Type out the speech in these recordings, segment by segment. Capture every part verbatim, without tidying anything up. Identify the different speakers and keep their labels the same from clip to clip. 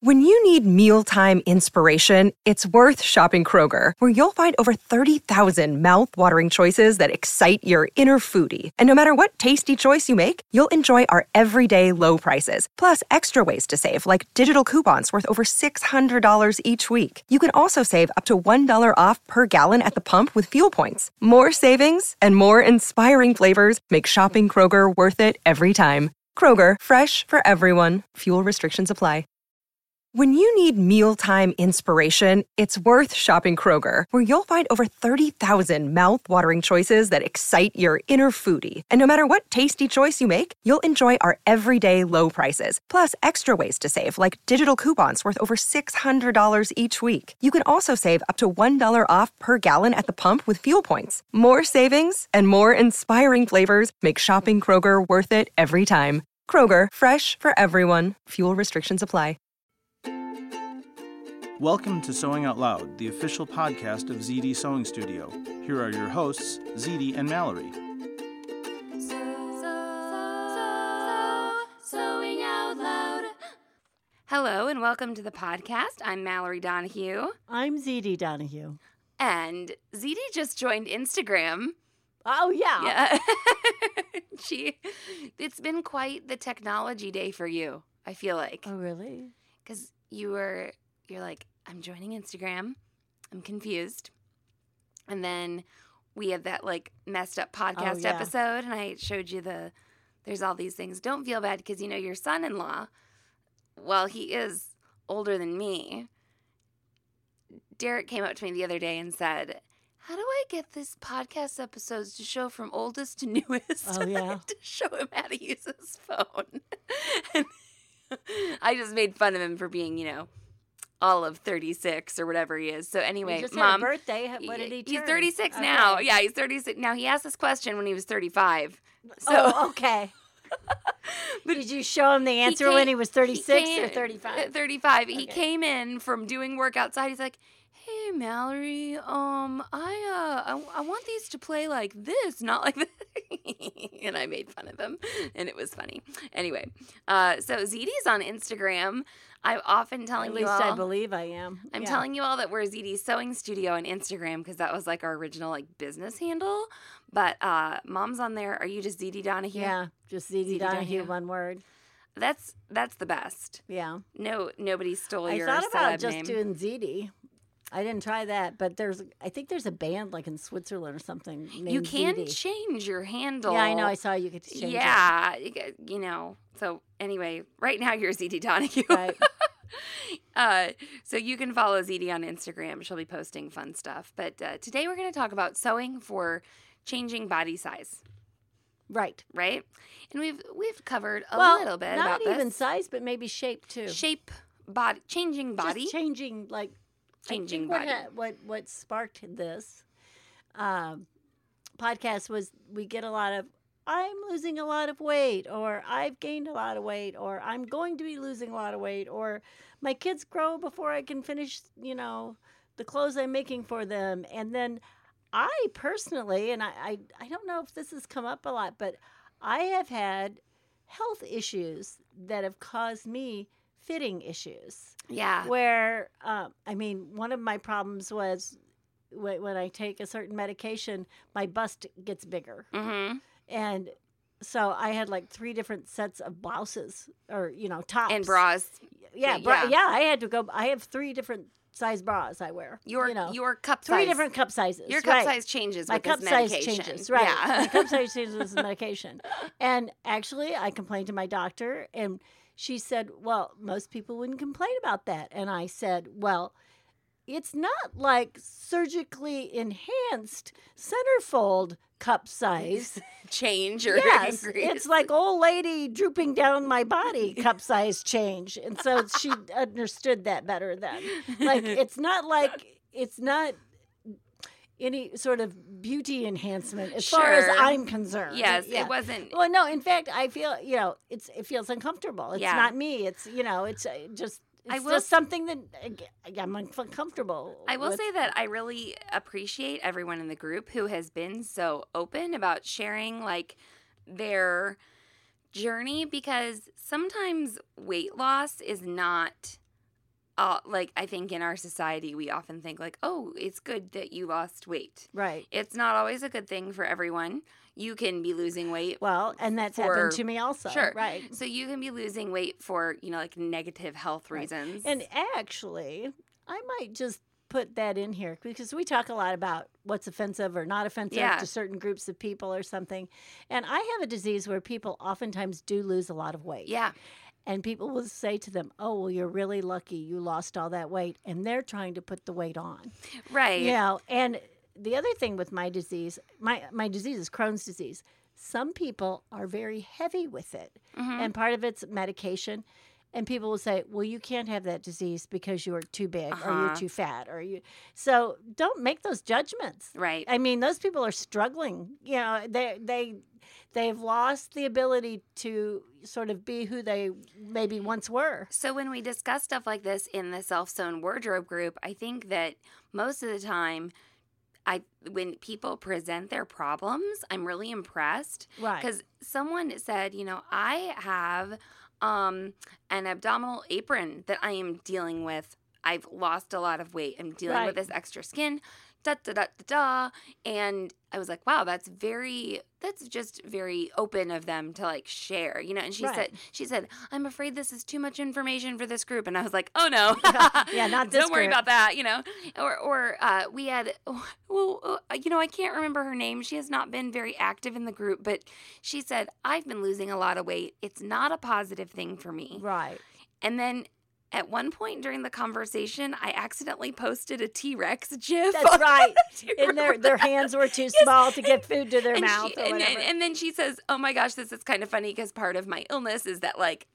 Speaker 1: When you need mealtime inspiration, it's worth shopping Kroger, where you'll find over thirty thousand mouth-watering choices that excite your inner foodie. And no matter what tasty choice you make, you'll enjoy our everyday low prices, plus extra ways to save, like digital coupons worth over six hundred dollars each week. You can also save up to one dollar off per gallon at the pump with fuel points. More savings and more inspiring flavors make shopping Kroger worth it every time. Kroger, fresh for everyone. Fuel restrictions apply. When you need mealtime inspiration, it's worth shopping Kroger, where you'll find over thirty thousand mouth-watering choices that excite your inner foodie. And no matter what tasty choice you make, you'll enjoy our everyday low prices, plus extra ways to save, like digital coupons worth over six hundred dollars each week. You can also save up to one dollar off per gallon at the pump with fuel points. More savings and more inspiring flavors make shopping Kroger worth it every time. Kroger, fresh for everyone. Fuel restrictions apply.
Speaker 2: Welcome to Sewing Out Loud, the official podcast of Z D Sewing Studio. Here are your hosts, Z D and Mallory.
Speaker 3: So, so, Sewing Out Loud. Hello and welcome to the podcast. I'm Mallory Donahue.
Speaker 4: I'm Z D Donahue.
Speaker 3: And Z D just joined Instagram.
Speaker 4: Oh, yeah.
Speaker 3: Yeah. she, it's been quite the technology day for you, I feel like.
Speaker 4: Oh, really?
Speaker 3: Because you were... You're like, I'm joining Instagram. I'm confused. And then we had that like messed up podcast
Speaker 4: oh, yeah.
Speaker 3: episode, and I showed you the, there's all these things. Don't feel bad because, you know, your son-in-law, while he is older than me, Derek came up to me the other day and said, how do I get this podcast episodes to show from oldest to newest?
Speaker 4: Oh, yeah.
Speaker 3: to show him how to use his phone. And I just made fun of him for being, you know, all of thirty-six or whatever he is. So anyway,
Speaker 4: he just
Speaker 3: Mom,
Speaker 4: had a birthday. What did he turn?
Speaker 3: He's thirty-six
Speaker 4: okay.
Speaker 3: now. Yeah, he's thirty-six. Now, he asked this question when he was thirty-five. So,
Speaker 4: oh, okay. Did you show him the answer he came, when he was thirty-six he came, or thirty-five?
Speaker 3: thirty-five.
Speaker 4: Okay.
Speaker 3: He came in from doing work outside. He's like, hey, Mallory, um, I, uh, I, I want these to play like this, not like this. And I made fun of him, and it was funny. Anyway, uh, so Z D's on Instagram. I'm often telling
Speaker 4: At
Speaker 3: you all.
Speaker 4: At least I believe I am.
Speaker 3: I'm
Speaker 4: yeah.
Speaker 3: telling you all that we're Z D's Sewing Studio on Instagram because that was like our original like business handle. But uh, Mom's on there. Are you just Z D Donahue?
Speaker 4: Yeah, just Z D Donahue, Donahue, one word.
Speaker 3: That's that's the best.
Speaker 4: Yeah.
Speaker 3: No, nobody stole
Speaker 4: I
Speaker 3: your
Speaker 4: thought about
Speaker 3: celeb
Speaker 4: just
Speaker 3: name.
Speaker 4: doing Z D. I didn't try that, but there's, I think there's a band like in Switzerland or something named
Speaker 3: You can
Speaker 4: Z D.
Speaker 3: change your handle.
Speaker 4: Yeah, I know. I saw you could change
Speaker 3: yeah,
Speaker 4: it.
Speaker 3: Yeah, you know. So anyway, right now you're Z D Donahue.
Speaker 4: Right.
Speaker 3: uh, so you can follow Z D on Instagram. She'll be posting fun stuff. But uh, today we're going to talk about sewing for changing body size.
Speaker 4: Right.
Speaker 3: Right? And we've we've covered a
Speaker 4: well,
Speaker 3: little bit
Speaker 4: not
Speaker 3: about
Speaker 4: even
Speaker 3: this.
Speaker 4: size, but maybe shape too.
Speaker 3: Shape, body, changing body.
Speaker 4: Just changing, like,
Speaker 3: Changing
Speaker 4: I
Speaker 3: body.
Speaker 4: think what, ha- what what sparked this um, podcast was we get a lot of, I'm losing a lot of weight, or I've gained a lot of weight, or I'm going to be losing a lot of weight, or my kids grow before I can finish, you know, the clothes I'm making for them. And then I personally, and I, I, I don't know if this has come up a lot, but I have had health issues that have caused me fitting issues.
Speaker 3: Yeah.
Speaker 4: Where, um, I mean, one of my problems was w- when I take a certain medication, my bust gets bigger.
Speaker 3: Mm-hmm.
Speaker 4: And so I had like three different sets of blouses or, you know, tops.
Speaker 3: And bras.
Speaker 4: Yeah, bra- yeah. yeah, I had to go. I have three different size bras I wear.
Speaker 3: Your,
Speaker 4: you know,
Speaker 3: your cup
Speaker 4: three
Speaker 3: size.
Speaker 4: different cup sizes.
Speaker 3: Your cup
Speaker 4: right.
Speaker 3: size changes
Speaker 4: My
Speaker 3: with
Speaker 4: cup
Speaker 3: this
Speaker 4: size
Speaker 3: medication.
Speaker 4: changes, right.
Speaker 3: Yeah.
Speaker 4: My cup size changes with the medication. And actually, I complained to my doctor, and she said, well, most people wouldn't complain about that. And I said, well, it's not like surgically enhanced centerfold cup size.
Speaker 3: Change or
Speaker 4: yes,
Speaker 3: increase.
Speaker 4: it's like old lady drooping down my body cup size change. And so she understood that better then. Like, it's not like, it's not any sort of beauty enhancement as
Speaker 3: sure.
Speaker 4: far as I'm concerned.
Speaker 3: Yes,
Speaker 4: yeah.
Speaker 3: it wasn't.
Speaker 4: Well, no, in fact, I feel, you know, it's it feels uncomfortable. It's
Speaker 3: Yeah.
Speaker 4: not me. It's, you know, it's uh, just,
Speaker 3: I
Speaker 4: it's
Speaker 3: will
Speaker 4: just
Speaker 3: s-
Speaker 4: something that uh, I'm uncomfortable
Speaker 3: I will
Speaker 4: with.
Speaker 3: say that I really appreciate everyone in the group who has been so open about sharing like their journey, because sometimes weight loss is not uh, like, I think in our society, we often think, like, oh, it's good that you lost weight.
Speaker 4: Right.
Speaker 3: It's not always a good thing for everyone. You can be losing weight.
Speaker 4: Well, and that's
Speaker 3: for,
Speaker 4: happened to me also.
Speaker 3: Sure.
Speaker 4: Right.
Speaker 3: So you can be losing weight for, you know, like negative health
Speaker 4: Right.
Speaker 3: reasons.
Speaker 4: And actually, I might just put that in here because we talk a lot about what's offensive or not offensive
Speaker 3: Yeah.
Speaker 4: to certain groups of people or something. And I have a disease where people oftentimes do lose a lot of weight.
Speaker 3: yeah.
Speaker 4: And people will say to them, oh, well, you're really lucky you lost all that weight. And they're trying to put the weight on.
Speaker 3: Right.
Speaker 4: You know, and the other thing with my disease, my, my disease is Crohn's disease. Some people are very heavy with it.
Speaker 3: Mhm.
Speaker 4: And part of it's medication. And people will say, well, you can't have that disease because you're too big or you're
Speaker 3: Uh-huh.
Speaker 4: too fat or you. So don't make those judgments.
Speaker 3: Right.
Speaker 4: I mean, those people are struggling. You know, they they they've lost the ability to sort of be who they maybe once were.
Speaker 3: So when we discuss stuff like this in the Self-Sewn Wardrobe group, I think that most of the time, I when people present their problems, I'm really impressed.
Speaker 4: Right.
Speaker 3: Because someone said, you know, I have um, an abdominal apron that I am dealing with. I've lost a lot of weight. I'm dealing
Speaker 4: Right.
Speaker 3: with this extra skin. Da da da da da. And I was like, wow, that's very, that's just very open of them to like share, you know. And she
Speaker 4: Right.
Speaker 3: said, she said, I'm afraid this is too much information for this group. And I was like, oh no,
Speaker 4: Yeah, not this
Speaker 3: Don't worry
Speaker 4: group.
Speaker 3: about that, you know. Or, or uh, we had, well, uh, you know, I can't remember her name. She has not been very active in the group, but she said, I've been losing a lot of weight. It's not a positive thing for me.
Speaker 4: Right.
Speaker 3: And then at one point during the conversation, I accidentally posted a T-Rex gif.
Speaker 4: That's right.
Speaker 3: Do you
Speaker 4: And their
Speaker 3: remember
Speaker 4: their
Speaker 3: that?
Speaker 4: hands were too
Speaker 3: Yes.
Speaker 4: small to get food to their
Speaker 3: And
Speaker 4: mouth
Speaker 3: she-
Speaker 4: or
Speaker 3: and,
Speaker 4: whatever.
Speaker 3: and, and then she says, oh my gosh, this is kind of funny because part of my illness is that like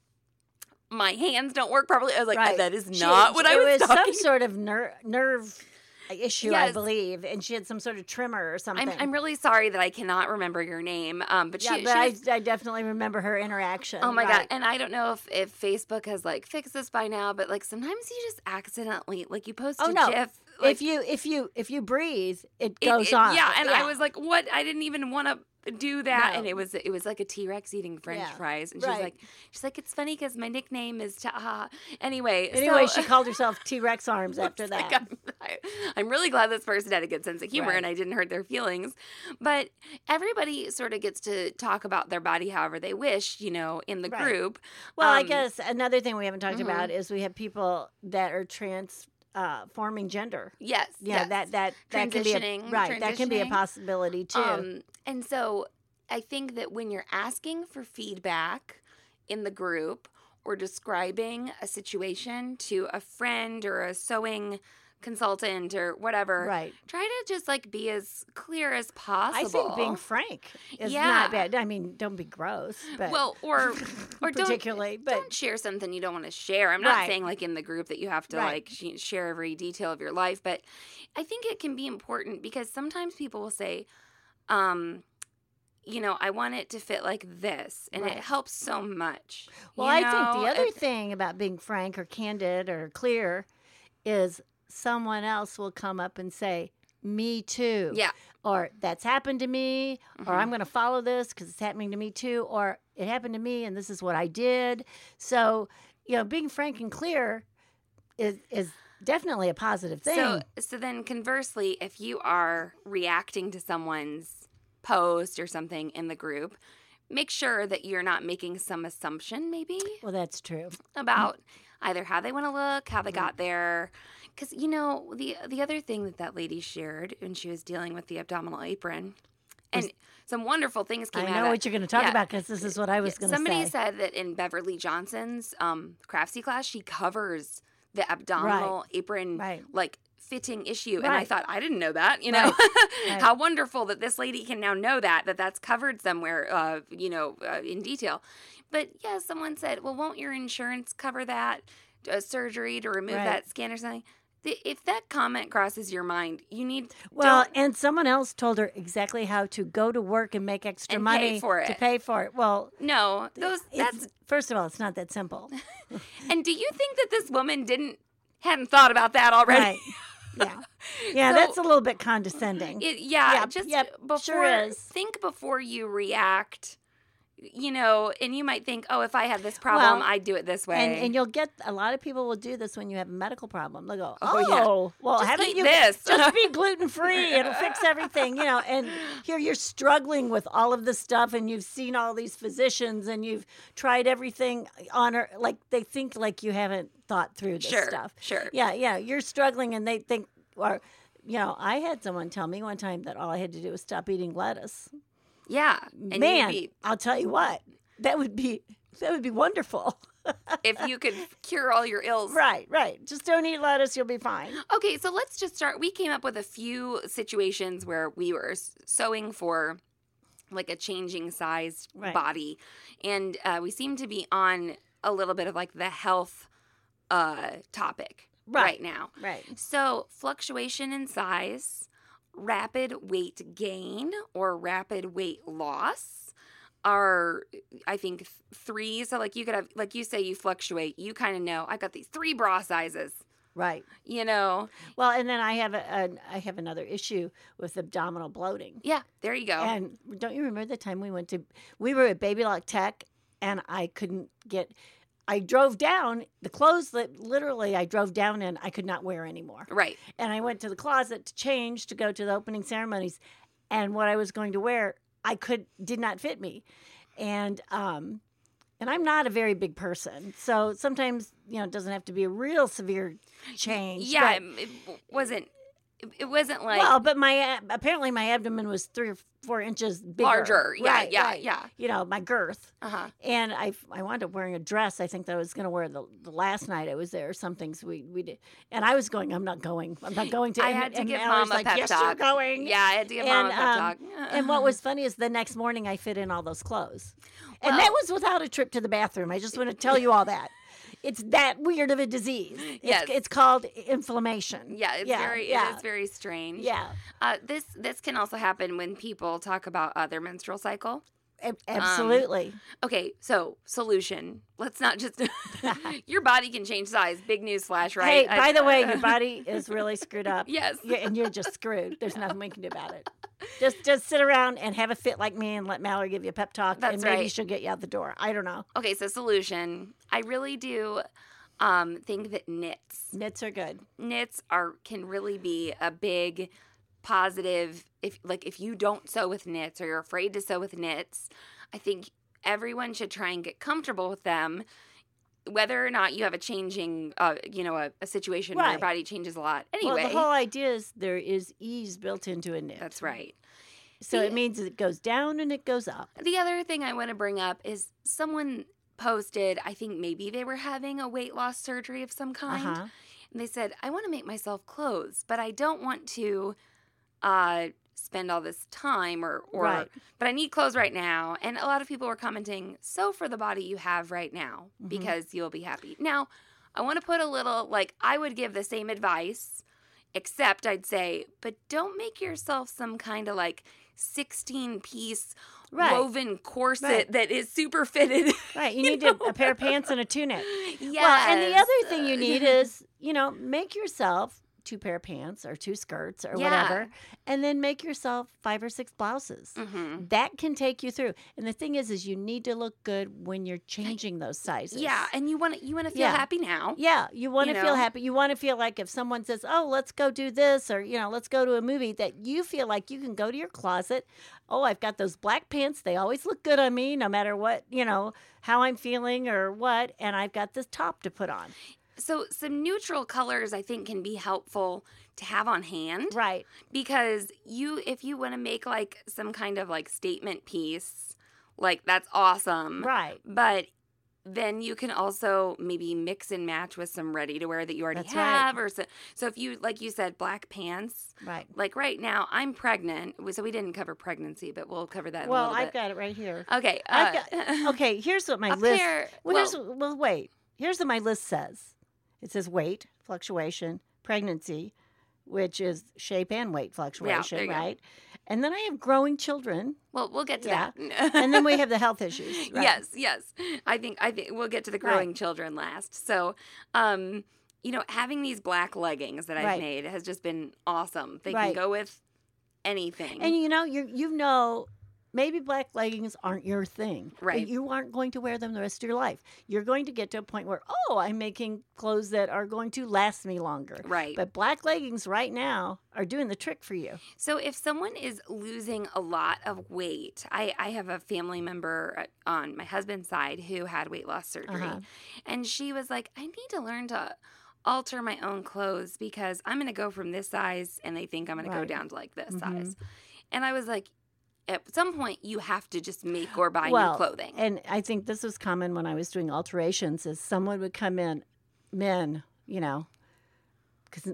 Speaker 3: my hands don't work properly. I was like,
Speaker 4: Right.
Speaker 3: that is
Speaker 4: She-
Speaker 3: not what I
Speaker 4: it
Speaker 3: was
Speaker 4: was
Speaker 3: talking
Speaker 4: some sort of ner- nerve issue, I
Speaker 3: Yes.
Speaker 4: believe, and she had some sort of tremor or something.
Speaker 3: I'm, I'm really sorry that I cannot remember your name, um, but
Speaker 4: yeah,
Speaker 3: she,
Speaker 4: but
Speaker 3: she
Speaker 4: I,
Speaker 3: was,
Speaker 4: I definitely remember her interaction.
Speaker 3: oh my
Speaker 4: right.
Speaker 3: god, and I don't know if, if Facebook has like fixed this by now, but like sometimes you just accidentally like you post
Speaker 4: Oh
Speaker 3: a
Speaker 4: no!
Speaker 3: GIF. Like,
Speaker 4: if you if you if you breathe, it
Speaker 3: it-
Speaker 4: goes
Speaker 3: it-
Speaker 4: on.
Speaker 3: yeah, and I was like, what? I didn't even want to do that,
Speaker 4: No.
Speaker 3: and it was it was like a T-Rex eating French
Speaker 4: Yeah,
Speaker 3: fries, and she's
Speaker 4: right.
Speaker 3: like, she's like, it's funny because my nickname is Taha. Anyway,
Speaker 4: Anyway,
Speaker 3: so,
Speaker 4: she called herself T-Rex arms after
Speaker 3: It's like,
Speaker 4: that.
Speaker 3: I'm, I, I'm really glad this person had a good sense of humor
Speaker 4: Right.
Speaker 3: and I didn't hurt their feelings. But everybody sort of gets to talk about their body however they wish, you know, in the
Speaker 4: Right.
Speaker 3: group.
Speaker 4: Well, I
Speaker 3: Um,
Speaker 4: guess another thing we haven't talked
Speaker 3: mhm.
Speaker 4: about is we have people that are trans uh, forming gender.
Speaker 3: Yes.
Speaker 4: Yeah,
Speaker 3: yes.
Speaker 4: that that that can be a,
Speaker 3: Transitioning,
Speaker 4: right. That can be a
Speaker 3: transitioning.
Speaker 4: possibility too.
Speaker 3: Um, and so I think that when you're asking for feedback in the group or describing a situation to a friend or a sewing consultant or whatever,
Speaker 4: right.
Speaker 3: try to just like be as clear as possible.
Speaker 4: I think being frank is
Speaker 3: Yeah.
Speaker 4: not bad. I mean, don't be gross, but
Speaker 3: well, or or don't
Speaker 4: particularly, but
Speaker 3: don't share something you don't want to share. I'm not
Speaker 4: Right.
Speaker 3: saying like in the group that you have to
Speaker 4: Right.
Speaker 3: like sh- share every detail of your life, but I think it can be important because sometimes people will say, um, you know, I want it to fit like this, and
Speaker 4: Right.
Speaker 3: it helps so much.
Speaker 4: well,
Speaker 3: you
Speaker 4: I think
Speaker 3: know?
Speaker 4: the other
Speaker 3: It-
Speaker 4: thing about being frank or candid or clear is someone else will come up and say, "Me too."
Speaker 3: yeah,
Speaker 4: Or that's happened to me, or
Speaker 3: Mhm.
Speaker 4: I'm going to follow this because it's happening to me too, or it happened to me and this is what I did. So, you know, being frank and clear is is definitely a positive thing.
Speaker 3: So, so then conversely, if you are reacting to someone's post or something in the group, make sure that you're not making some assumption, maybe
Speaker 4: well, that's true.
Speaker 3: about either how they want to look, how they got there. Because, you know, the the other thing that that lady shared when she was dealing with the abdominal apron, and some wonderful things came
Speaker 4: I
Speaker 3: out
Speaker 4: know
Speaker 3: of
Speaker 4: what
Speaker 3: it.
Speaker 4: you're going to talk
Speaker 3: Yeah.
Speaker 4: about because this is what I was going to
Speaker 3: Somebody
Speaker 4: say.
Speaker 3: said that in Beverly Johnson's um, Craftsy class, she covers the abdominal apron
Speaker 4: Right.
Speaker 3: like fitting issue, and I
Speaker 4: Right.
Speaker 3: thought I didn't know that. You know,
Speaker 4: Right.
Speaker 3: how wonderful that this lady can now know that that that's covered somewhere, uh, you know, uh, in detail. But yeah, someone said, "Well, won't your insurance cover that uh, surgery to remove
Speaker 4: Right.
Speaker 3: that skin or something?" The, if that comment crosses your mind, you need
Speaker 4: Well,
Speaker 3: don't-
Speaker 4: and someone else told her exactly how to go to work and make extra
Speaker 3: And pay
Speaker 4: money
Speaker 3: for
Speaker 4: to
Speaker 3: it.
Speaker 4: pay for it. Well,
Speaker 3: no those
Speaker 4: it's-
Speaker 3: that's.
Speaker 4: first of all, it's not that simple.
Speaker 3: And do you think that this woman didn't hadn't thought about that already?
Speaker 4: Right. Yeah. Yeah,
Speaker 3: So-
Speaker 4: that's a little bit condescending.
Speaker 3: It, yeah,
Speaker 4: Yeah,
Speaker 3: just
Speaker 4: yep,
Speaker 3: before
Speaker 4: sure is.
Speaker 3: think before you react. you know, and you might think, oh, if I had this problem,
Speaker 4: Well,
Speaker 3: I'd do it this way.
Speaker 4: And, and you'll get a lot of people will do this when you have a medical problem. They'll go,
Speaker 3: Oh,
Speaker 4: oh,
Speaker 3: yeah.
Speaker 4: well,
Speaker 3: Just
Speaker 4: haven't
Speaker 3: eat
Speaker 4: you
Speaker 3: this.
Speaker 4: just be gluten free? It'll fix everything, you know. And here you're struggling with all of this stuff, and you've seen all these physicians, and you've tried everything on her. Like they think like you haven't thought through this
Speaker 3: Sure,
Speaker 4: stuff.
Speaker 3: sure.
Speaker 4: Yeah, yeah. You're struggling, and they think, or you know, I had someone tell me one time that all I had to do was stop eating lettuce.
Speaker 3: yeah. And
Speaker 4: Man,
Speaker 3: you'd be,
Speaker 4: I'll tell you what, that would be that would be wonderful.
Speaker 3: if you could cure all your ills.
Speaker 4: Right, right. Just don't eat lettuce, you'll be fine.
Speaker 3: Okay, so let's just start. We came up with a few situations where we were s- sewing for like a changing sized
Speaker 4: Right.
Speaker 3: body. And uh, we seem to be on a little bit of like the health uh, topic right.
Speaker 4: Right.
Speaker 3: now.
Speaker 4: Right.
Speaker 3: So fluctuation in size, rapid weight gain or rapid weight loss are, I think, th- three. So like you could have, like you say, you fluctuate. You kind of know, I got these three bra sizes.
Speaker 4: Right.
Speaker 3: You know,
Speaker 4: Well, and then I have a, a I have another issue with abdominal bloating.
Speaker 3: yeah, there you go.
Speaker 4: And don't you remember the time we went to we were at Baby Lock Tech and I couldn't get I drove down the clothes that literally I drove down in I could not wear anymore.
Speaker 3: Right.
Speaker 4: And I went to the closet to change to go to the opening ceremonies, and what I was going to wear I could did not fit me. And um and I'm not a very big person. So sometimes, you know, it doesn't have to be a real severe change.
Speaker 3: Yeah,
Speaker 4: but-
Speaker 3: it, it wasn't. It, it wasn't like
Speaker 4: well, but my ab- apparently my abdomen was three or four inches bigger.
Speaker 3: larger. Yeah,
Speaker 4: Right,
Speaker 3: yeah,
Speaker 4: right.
Speaker 3: yeah.
Speaker 4: You know, my girth.
Speaker 3: Uh huh.
Speaker 4: And I I wound up wearing a dress. I think that I was going to wear the, the last night I was there or something. So we, we did. And I was going, I'm not going. I'm not going to.
Speaker 3: I
Speaker 4: and,
Speaker 3: had to
Speaker 4: and
Speaker 3: give
Speaker 4: Mallory's
Speaker 3: mom a
Speaker 4: like,
Speaker 3: pep
Speaker 4: yes,
Speaker 3: talk.
Speaker 4: you're going.
Speaker 3: Yeah, I had to give
Speaker 4: And,
Speaker 3: mom a pep
Speaker 4: um,
Speaker 3: talk.
Speaker 4: And what was funny is the next morning I fit in all those clothes. And
Speaker 3: Well-
Speaker 4: that was without a trip to the bathroom. I just want to tell you all that. It's that weird of a disease. It's,
Speaker 3: Yes.
Speaker 4: it's called inflammation.
Speaker 3: yeah, it's very
Speaker 4: yeah.
Speaker 3: it is very strange.
Speaker 4: Yeah.
Speaker 3: Uh, this this can also happen when people talk about uh, their menstrual cycle.
Speaker 4: A- Absolutely.
Speaker 3: Okay, so solution. Let's not just your body can change size. Big news flash, right?
Speaker 4: Hey, by the way, your body is really screwed up.
Speaker 3: Yes.
Speaker 4: Yeah, and you're just screwed. There's nothing we can do about it. Just just sit around and have a fit like me and let Mallory give you a pep talk.
Speaker 3: That's
Speaker 4: and maybe
Speaker 3: right.
Speaker 4: she'll get you out the door. I don't know.
Speaker 3: Okay, so solution. I really do um, think that knits
Speaker 4: Knits are good.
Speaker 3: knits are can really be a big positive. If like if you don't sew with knits or you're afraid to sew with knits, I think everyone should try and get comfortable with them. Whether or not you have a changing, uh, you know, a, a situation where your
Speaker 4: Right.
Speaker 3: body changes a lot. Anyway,
Speaker 4: Well, the whole idea is there is ease built into a knit.
Speaker 3: that's right.
Speaker 4: So
Speaker 3: The-
Speaker 4: it means it goes down and it goes up.
Speaker 3: The other thing I want to bring up is someone posted, I think maybe they were having a weight loss surgery of some kind.
Speaker 4: Uh-huh.
Speaker 3: And they said, I want to make myself clothes, but I don't want to uh, spend all this time or, or
Speaker 4: Right.
Speaker 3: but I need clothes right now. And a lot of people were commenting, sew for the body you have right now
Speaker 4: Mm-hmm.
Speaker 3: because you'll be happy. Now, I want to put a little, like, I would give the same advice, except I'd say, but don't make yourself some kind of like sixteen piece
Speaker 4: Right.
Speaker 3: woven corset
Speaker 4: Right.
Speaker 3: that is super fitted.
Speaker 4: Right. You need to, a pair of pants and a tunic.
Speaker 3: Yes.
Speaker 4: Well, and the other thing you need is, you know, make yourself two pair of pants or two skirts or
Speaker 3: Yeah.
Speaker 4: whatever, and then make yourself five or six blouses.
Speaker 3: Mhm.
Speaker 4: That can take you through. And the thing is, is you need to look good when you're changing those sizes.
Speaker 3: Yeah, and you want to you want to feel
Speaker 4: Yeah.
Speaker 3: happy now.
Speaker 4: Yeah, you want to
Speaker 3: You
Speaker 4: feel
Speaker 3: know?
Speaker 4: happy. You want to feel like if someone says, "Oh, let's go do this," or you know, "Let's go to a movie," that you feel like you can go to your closet. Oh, I've got those black pants. They always look good on me, no matter what, you know, how I'm feeling or what. And I've got this top to put on.
Speaker 3: So some neutral colors I think can be helpful to have on hand.
Speaker 4: Right.
Speaker 3: Because you if you want to make like some kind of like statement piece, like that's awesome.
Speaker 4: Right.
Speaker 3: But then you can also maybe mix and match with some ready to wear that you already
Speaker 4: That's right.
Speaker 3: have or so, so if you like you said black pants,
Speaker 4: Right.
Speaker 3: like right now I'm pregnant, so we didn't cover pregnancy, but we'll cover that in a
Speaker 4: Well,
Speaker 3: little
Speaker 4: I've
Speaker 3: bit.
Speaker 4: got it right here.
Speaker 3: Okay.
Speaker 4: I've
Speaker 3: uh,
Speaker 4: got, okay, here's what my
Speaker 3: a
Speaker 4: list.
Speaker 3: pair-
Speaker 4: well, here's,
Speaker 3: well-
Speaker 4: well, wait. Here's what my list says. It says weight fluctuation, pregnancy, which is shape and weight fluctuation,
Speaker 3: you go.
Speaker 4: right? And then I have growing children,
Speaker 3: Well, we'll get to
Speaker 4: Yeah.
Speaker 3: that.
Speaker 4: and then we have the health issues. Right?
Speaker 3: Yes, yes. I think I think we'll get to the growing
Speaker 4: Right.
Speaker 3: children last. So, um, you know, having these black leggings that I've
Speaker 4: Right.
Speaker 3: made has just been awesome. They
Speaker 4: Right.
Speaker 3: can go with anything.
Speaker 4: And you know, you you know, maybe black leggings aren't your thing.
Speaker 3: Right.
Speaker 4: But you aren't going to wear them the rest of your life. You're going to get to a point where, oh, I'm making clothes that are going to last me longer.
Speaker 3: Right.
Speaker 4: But black leggings right now are doing the trick for you.
Speaker 3: So if someone is losing a lot of weight, I, I have a family member on my husband's side who had weight loss surgery.
Speaker 4: Uh-huh.
Speaker 3: And she was like, I need to learn to alter my own clothes because I'm going to go from this size and they think I'm going to go
Speaker 4: Right.
Speaker 3: down to like this
Speaker 4: Mhm.
Speaker 3: size. And I was like, at some point you have to just make or buy
Speaker 4: well,
Speaker 3: new clothing.
Speaker 4: And I think this was common when I was doing alterations is someone would come in, men, you know, because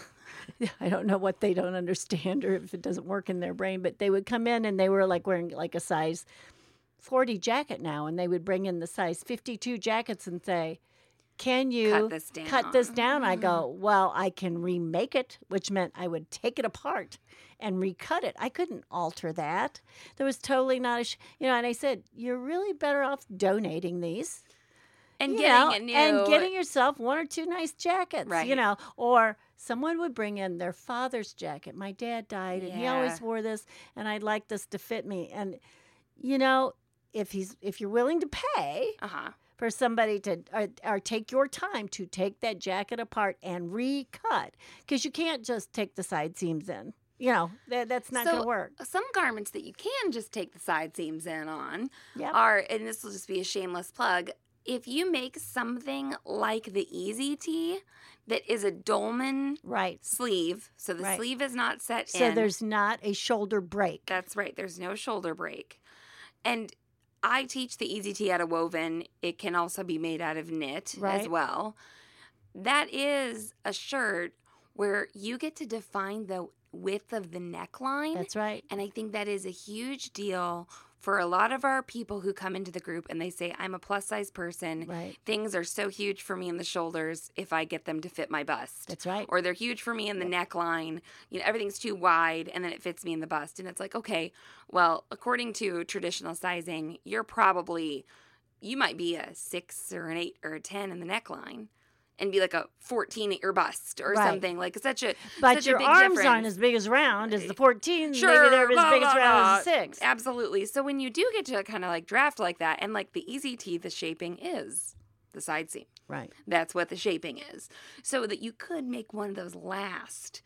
Speaker 4: I don't know what they don't understand or if it doesn't work in their brain, but they would come in and they were like wearing like a size forty jacket now, and they would bring in the size fifty-two jackets and say, can you
Speaker 3: Cut this down.
Speaker 4: cut this down? I go, well, I can remake it, which meant I would take it apart and recut it. I couldn't alter that. There was totally not a, sh- you know, and I said, you're really better off donating these.
Speaker 3: and
Speaker 4: you
Speaker 3: getting
Speaker 4: know,
Speaker 3: a new
Speaker 4: and getting yourself one or two nice jackets,
Speaker 3: Right.
Speaker 4: you know, or someone would bring in their father's jacket. My dad died, and he always
Speaker 3: Yeah.
Speaker 4: wore this, and I'd like this to fit me. And you know, if he's if you're willing to pay
Speaker 3: uh-huh.
Speaker 4: for somebody to or, or take your time to take that jacket apart and recut, because you can't just take the side seams in. You know, that that's not
Speaker 3: So,
Speaker 4: going to work.
Speaker 3: Some garments that you can just take the side seams in on
Speaker 4: Yep.
Speaker 3: are, and this will just be a shameless plug, if you make something like the Easy Tee that is a dolman
Speaker 4: Right.
Speaker 3: sleeve, so the
Speaker 4: Right.
Speaker 3: sleeve is not set
Speaker 4: So
Speaker 3: in.
Speaker 4: there's not a shoulder break.
Speaker 3: That's right. There's no shoulder break. And I teach the Easy Tee out of woven. It can also be made out of knit as
Speaker 4: Right.
Speaker 3: well. That is a shirt where you get to define the width of the neckline.
Speaker 4: That's right.
Speaker 3: And I think that is a huge deal for a lot of our people who come into the group and they say, I'm a plus size person.
Speaker 4: Right.
Speaker 3: Things are so huge for me in the shoulders if I get them to fit my bust.
Speaker 4: That's right.
Speaker 3: Or they're huge for me in the neckline. You know, everything's too wide and then it fits me in the bust. And it's like, okay, well, according to traditional sizing, you're probably, you might be a six or an eight or a ten in the neckline and be like a fourteen at your bust or
Speaker 4: Right.
Speaker 3: something. Like such a
Speaker 4: But
Speaker 3: such
Speaker 4: your
Speaker 3: a big
Speaker 4: arms
Speaker 3: difference.
Speaker 4: aren't as big as round as the fourteen.
Speaker 3: Sure,
Speaker 4: Maybe they're as
Speaker 3: blah,
Speaker 4: big as
Speaker 3: blah,
Speaker 4: round
Speaker 3: blah.
Speaker 4: as a six.
Speaker 3: Absolutely. So when you do get to kind of like draft like that, and like the Easy Tee, the shaping is the side seam.
Speaker 4: Right.
Speaker 3: That's what the shaping is. So that you could make one of those last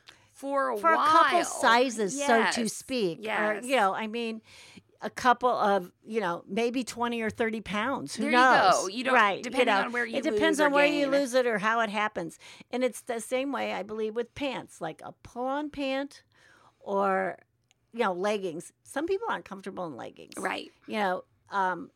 Speaker 3: for a
Speaker 4: For
Speaker 3: while.
Speaker 4: a couple sizes, so to
Speaker 3: Yes.
Speaker 4: speak.
Speaker 3: Yes.
Speaker 4: Or, you know, I mean, a couple of, you know, maybe twenty or thirty pounds. Who
Speaker 3: There you
Speaker 4: knows?
Speaker 3: go. You don't-
Speaker 4: right.
Speaker 3: depending
Speaker 4: know,
Speaker 3: on where you
Speaker 4: It depends
Speaker 3: lose or
Speaker 4: on where you
Speaker 3: gain.
Speaker 4: lose it or how it happens. And it's the same way, I believe, with pants, like a pull-on pant or, you know, leggings. Some people aren't comfortable in leggings.
Speaker 3: Right.
Speaker 4: You know, um,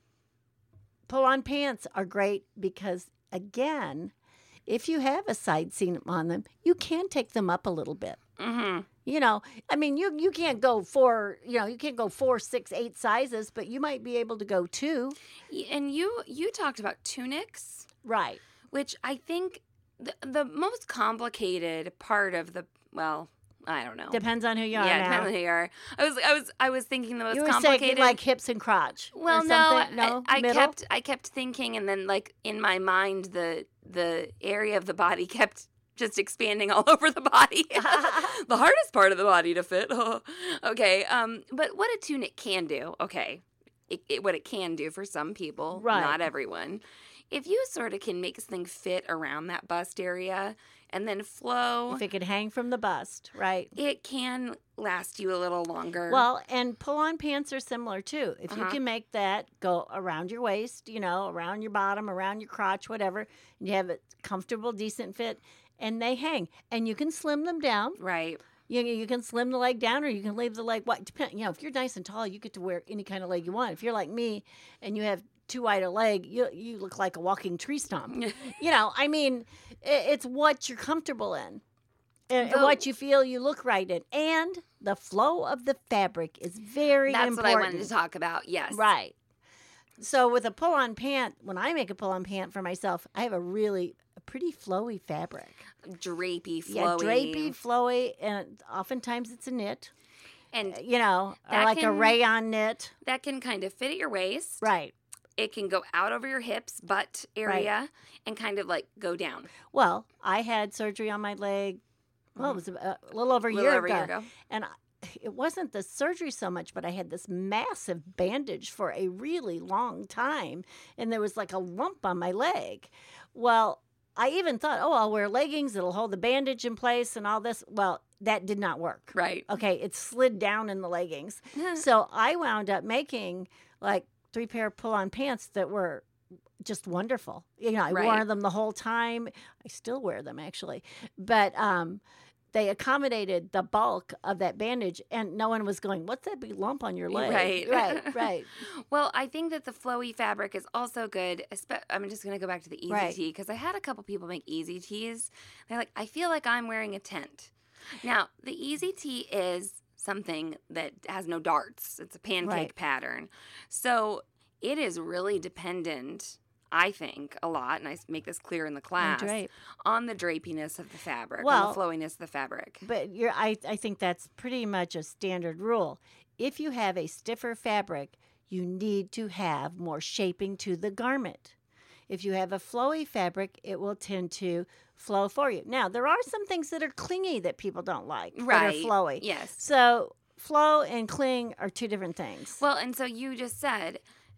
Speaker 4: pull-on pants are great because, again, if you have a side seam on them, you can take them up a little bit.
Speaker 3: Mm-hmm.
Speaker 4: You know, I mean, you you can't go four, you know, you can't go four, six, eight sizes, but you might be able to go two.
Speaker 3: And you you talked about tunics,
Speaker 4: Right.
Speaker 3: which I think the, the most complicated part of the, well, I don't know.
Speaker 4: Depends on who you are
Speaker 3: yeah,
Speaker 4: now.
Speaker 3: depends on who you are. I was, I was, I was thinking the most
Speaker 4: You were
Speaker 3: complicated.
Speaker 4: saying like hips and crotch. or
Speaker 3: well, no,
Speaker 4: something? no,
Speaker 3: I, I
Speaker 4: middle?
Speaker 3: kept, I kept thinking, and then like in my mind, the the area of the body kept just expanding all over the body. The hardest part of the body to fit. Okay, um, but what a tunic can do, okay, it, it, what it can do for some people,
Speaker 4: Right.
Speaker 3: not everyone. If you sort of can make this thing fit around that bust area and then flow,
Speaker 4: If it could hang from the bust, right?
Speaker 3: it can last you a little longer.
Speaker 4: Well, and pull-on pants are similar too. If you
Speaker 3: Uh-huh.
Speaker 4: can make that go around your waist, you know, around your bottom, around your crotch, whatever, and you have a comfortable, decent fit, and they hang, and you can slim them down.
Speaker 3: right.
Speaker 4: You you can slim the leg down, or you can leave the leg wide. Depend, you know, if you're nice and tall, you get to wear any kind of leg you want. If you're like me, and you have too wide a leg, you you look like a walking tree stump. You know, I mean, i- it's what you're comfortable in, and
Speaker 3: The-
Speaker 4: what you feel you look right in, and the flow of the fabric is very
Speaker 3: That's
Speaker 4: important.
Speaker 3: what I wanted to talk about. Yes.
Speaker 4: Right. So with a pull-on pant, when I make a pull-on pant for myself, I have a really a pretty flowy fabric.
Speaker 3: Drapey, flowy.
Speaker 4: Yeah, drapey, flowy, and oftentimes it's a knit.
Speaker 3: And
Speaker 4: You know, or
Speaker 3: That
Speaker 4: like a
Speaker 3: can-
Speaker 4: rayon knit.
Speaker 3: that can kind of fit at your waist.
Speaker 4: Right.
Speaker 3: It can go out over your hips, butt area, and kind of like go down.
Speaker 4: Well, I had surgery on my leg. Well, it was a, a little over a
Speaker 3: A little
Speaker 4: year
Speaker 3: over a
Speaker 4: ago.
Speaker 3: year ago.
Speaker 4: And I, it wasn't the surgery so much, but I had this massive bandage for a really long time, and there was like a lump on my leg. Well, I even thought, oh, I'll wear leggings. It'll hold the bandage in place and all this. Well, that did not work.
Speaker 3: Right.
Speaker 4: Okay, it slid down in the leggings. So I wound up making like three pair of pull-on pants that were just wonderful. You know, I
Speaker 3: Right.
Speaker 4: wore them the whole time. I still wear them, actually. But um, they accommodated the bulk of that bandage, and no one was going, what's that big lump on your leg?
Speaker 3: Right.
Speaker 4: Right, right.
Speaker 3: Well, I think that the flowy fabric is also good. espe- I'm just going to go back to the Easy
Speaker 4: Right.
Speaker 3: Tee because I had a couple people make Easy Tees. They're like, I feel like I'm wearing a tent. Now, the Easy Tee is something that has no darts. It's a pancake
Speaker 4: Right.
Speaker 3: pattern. So it is really dependent, I think, a lot, and I s- make this clear in the class,
Speaker 4: drape.
Speaker 3: on the drapiness of the fabric,
Speaker 4: Well,
Speaker 3: on the flowiness of the fabric.
Speaker 4: But you're, I, I think that's pretty much a standard rule. If you have a stiffer fabric, you need to have more shaping to the garment. If you have a flowy fabric, it will tend to flow for you. Now, there are some things that are clingy that people don't like, that are
Speaker 3: Right.
Speaker 4: flowy.
Speaker 3: Yes.
Speaker 4: So flow and cling are two different things.
Speaker 3: Well, and so you just said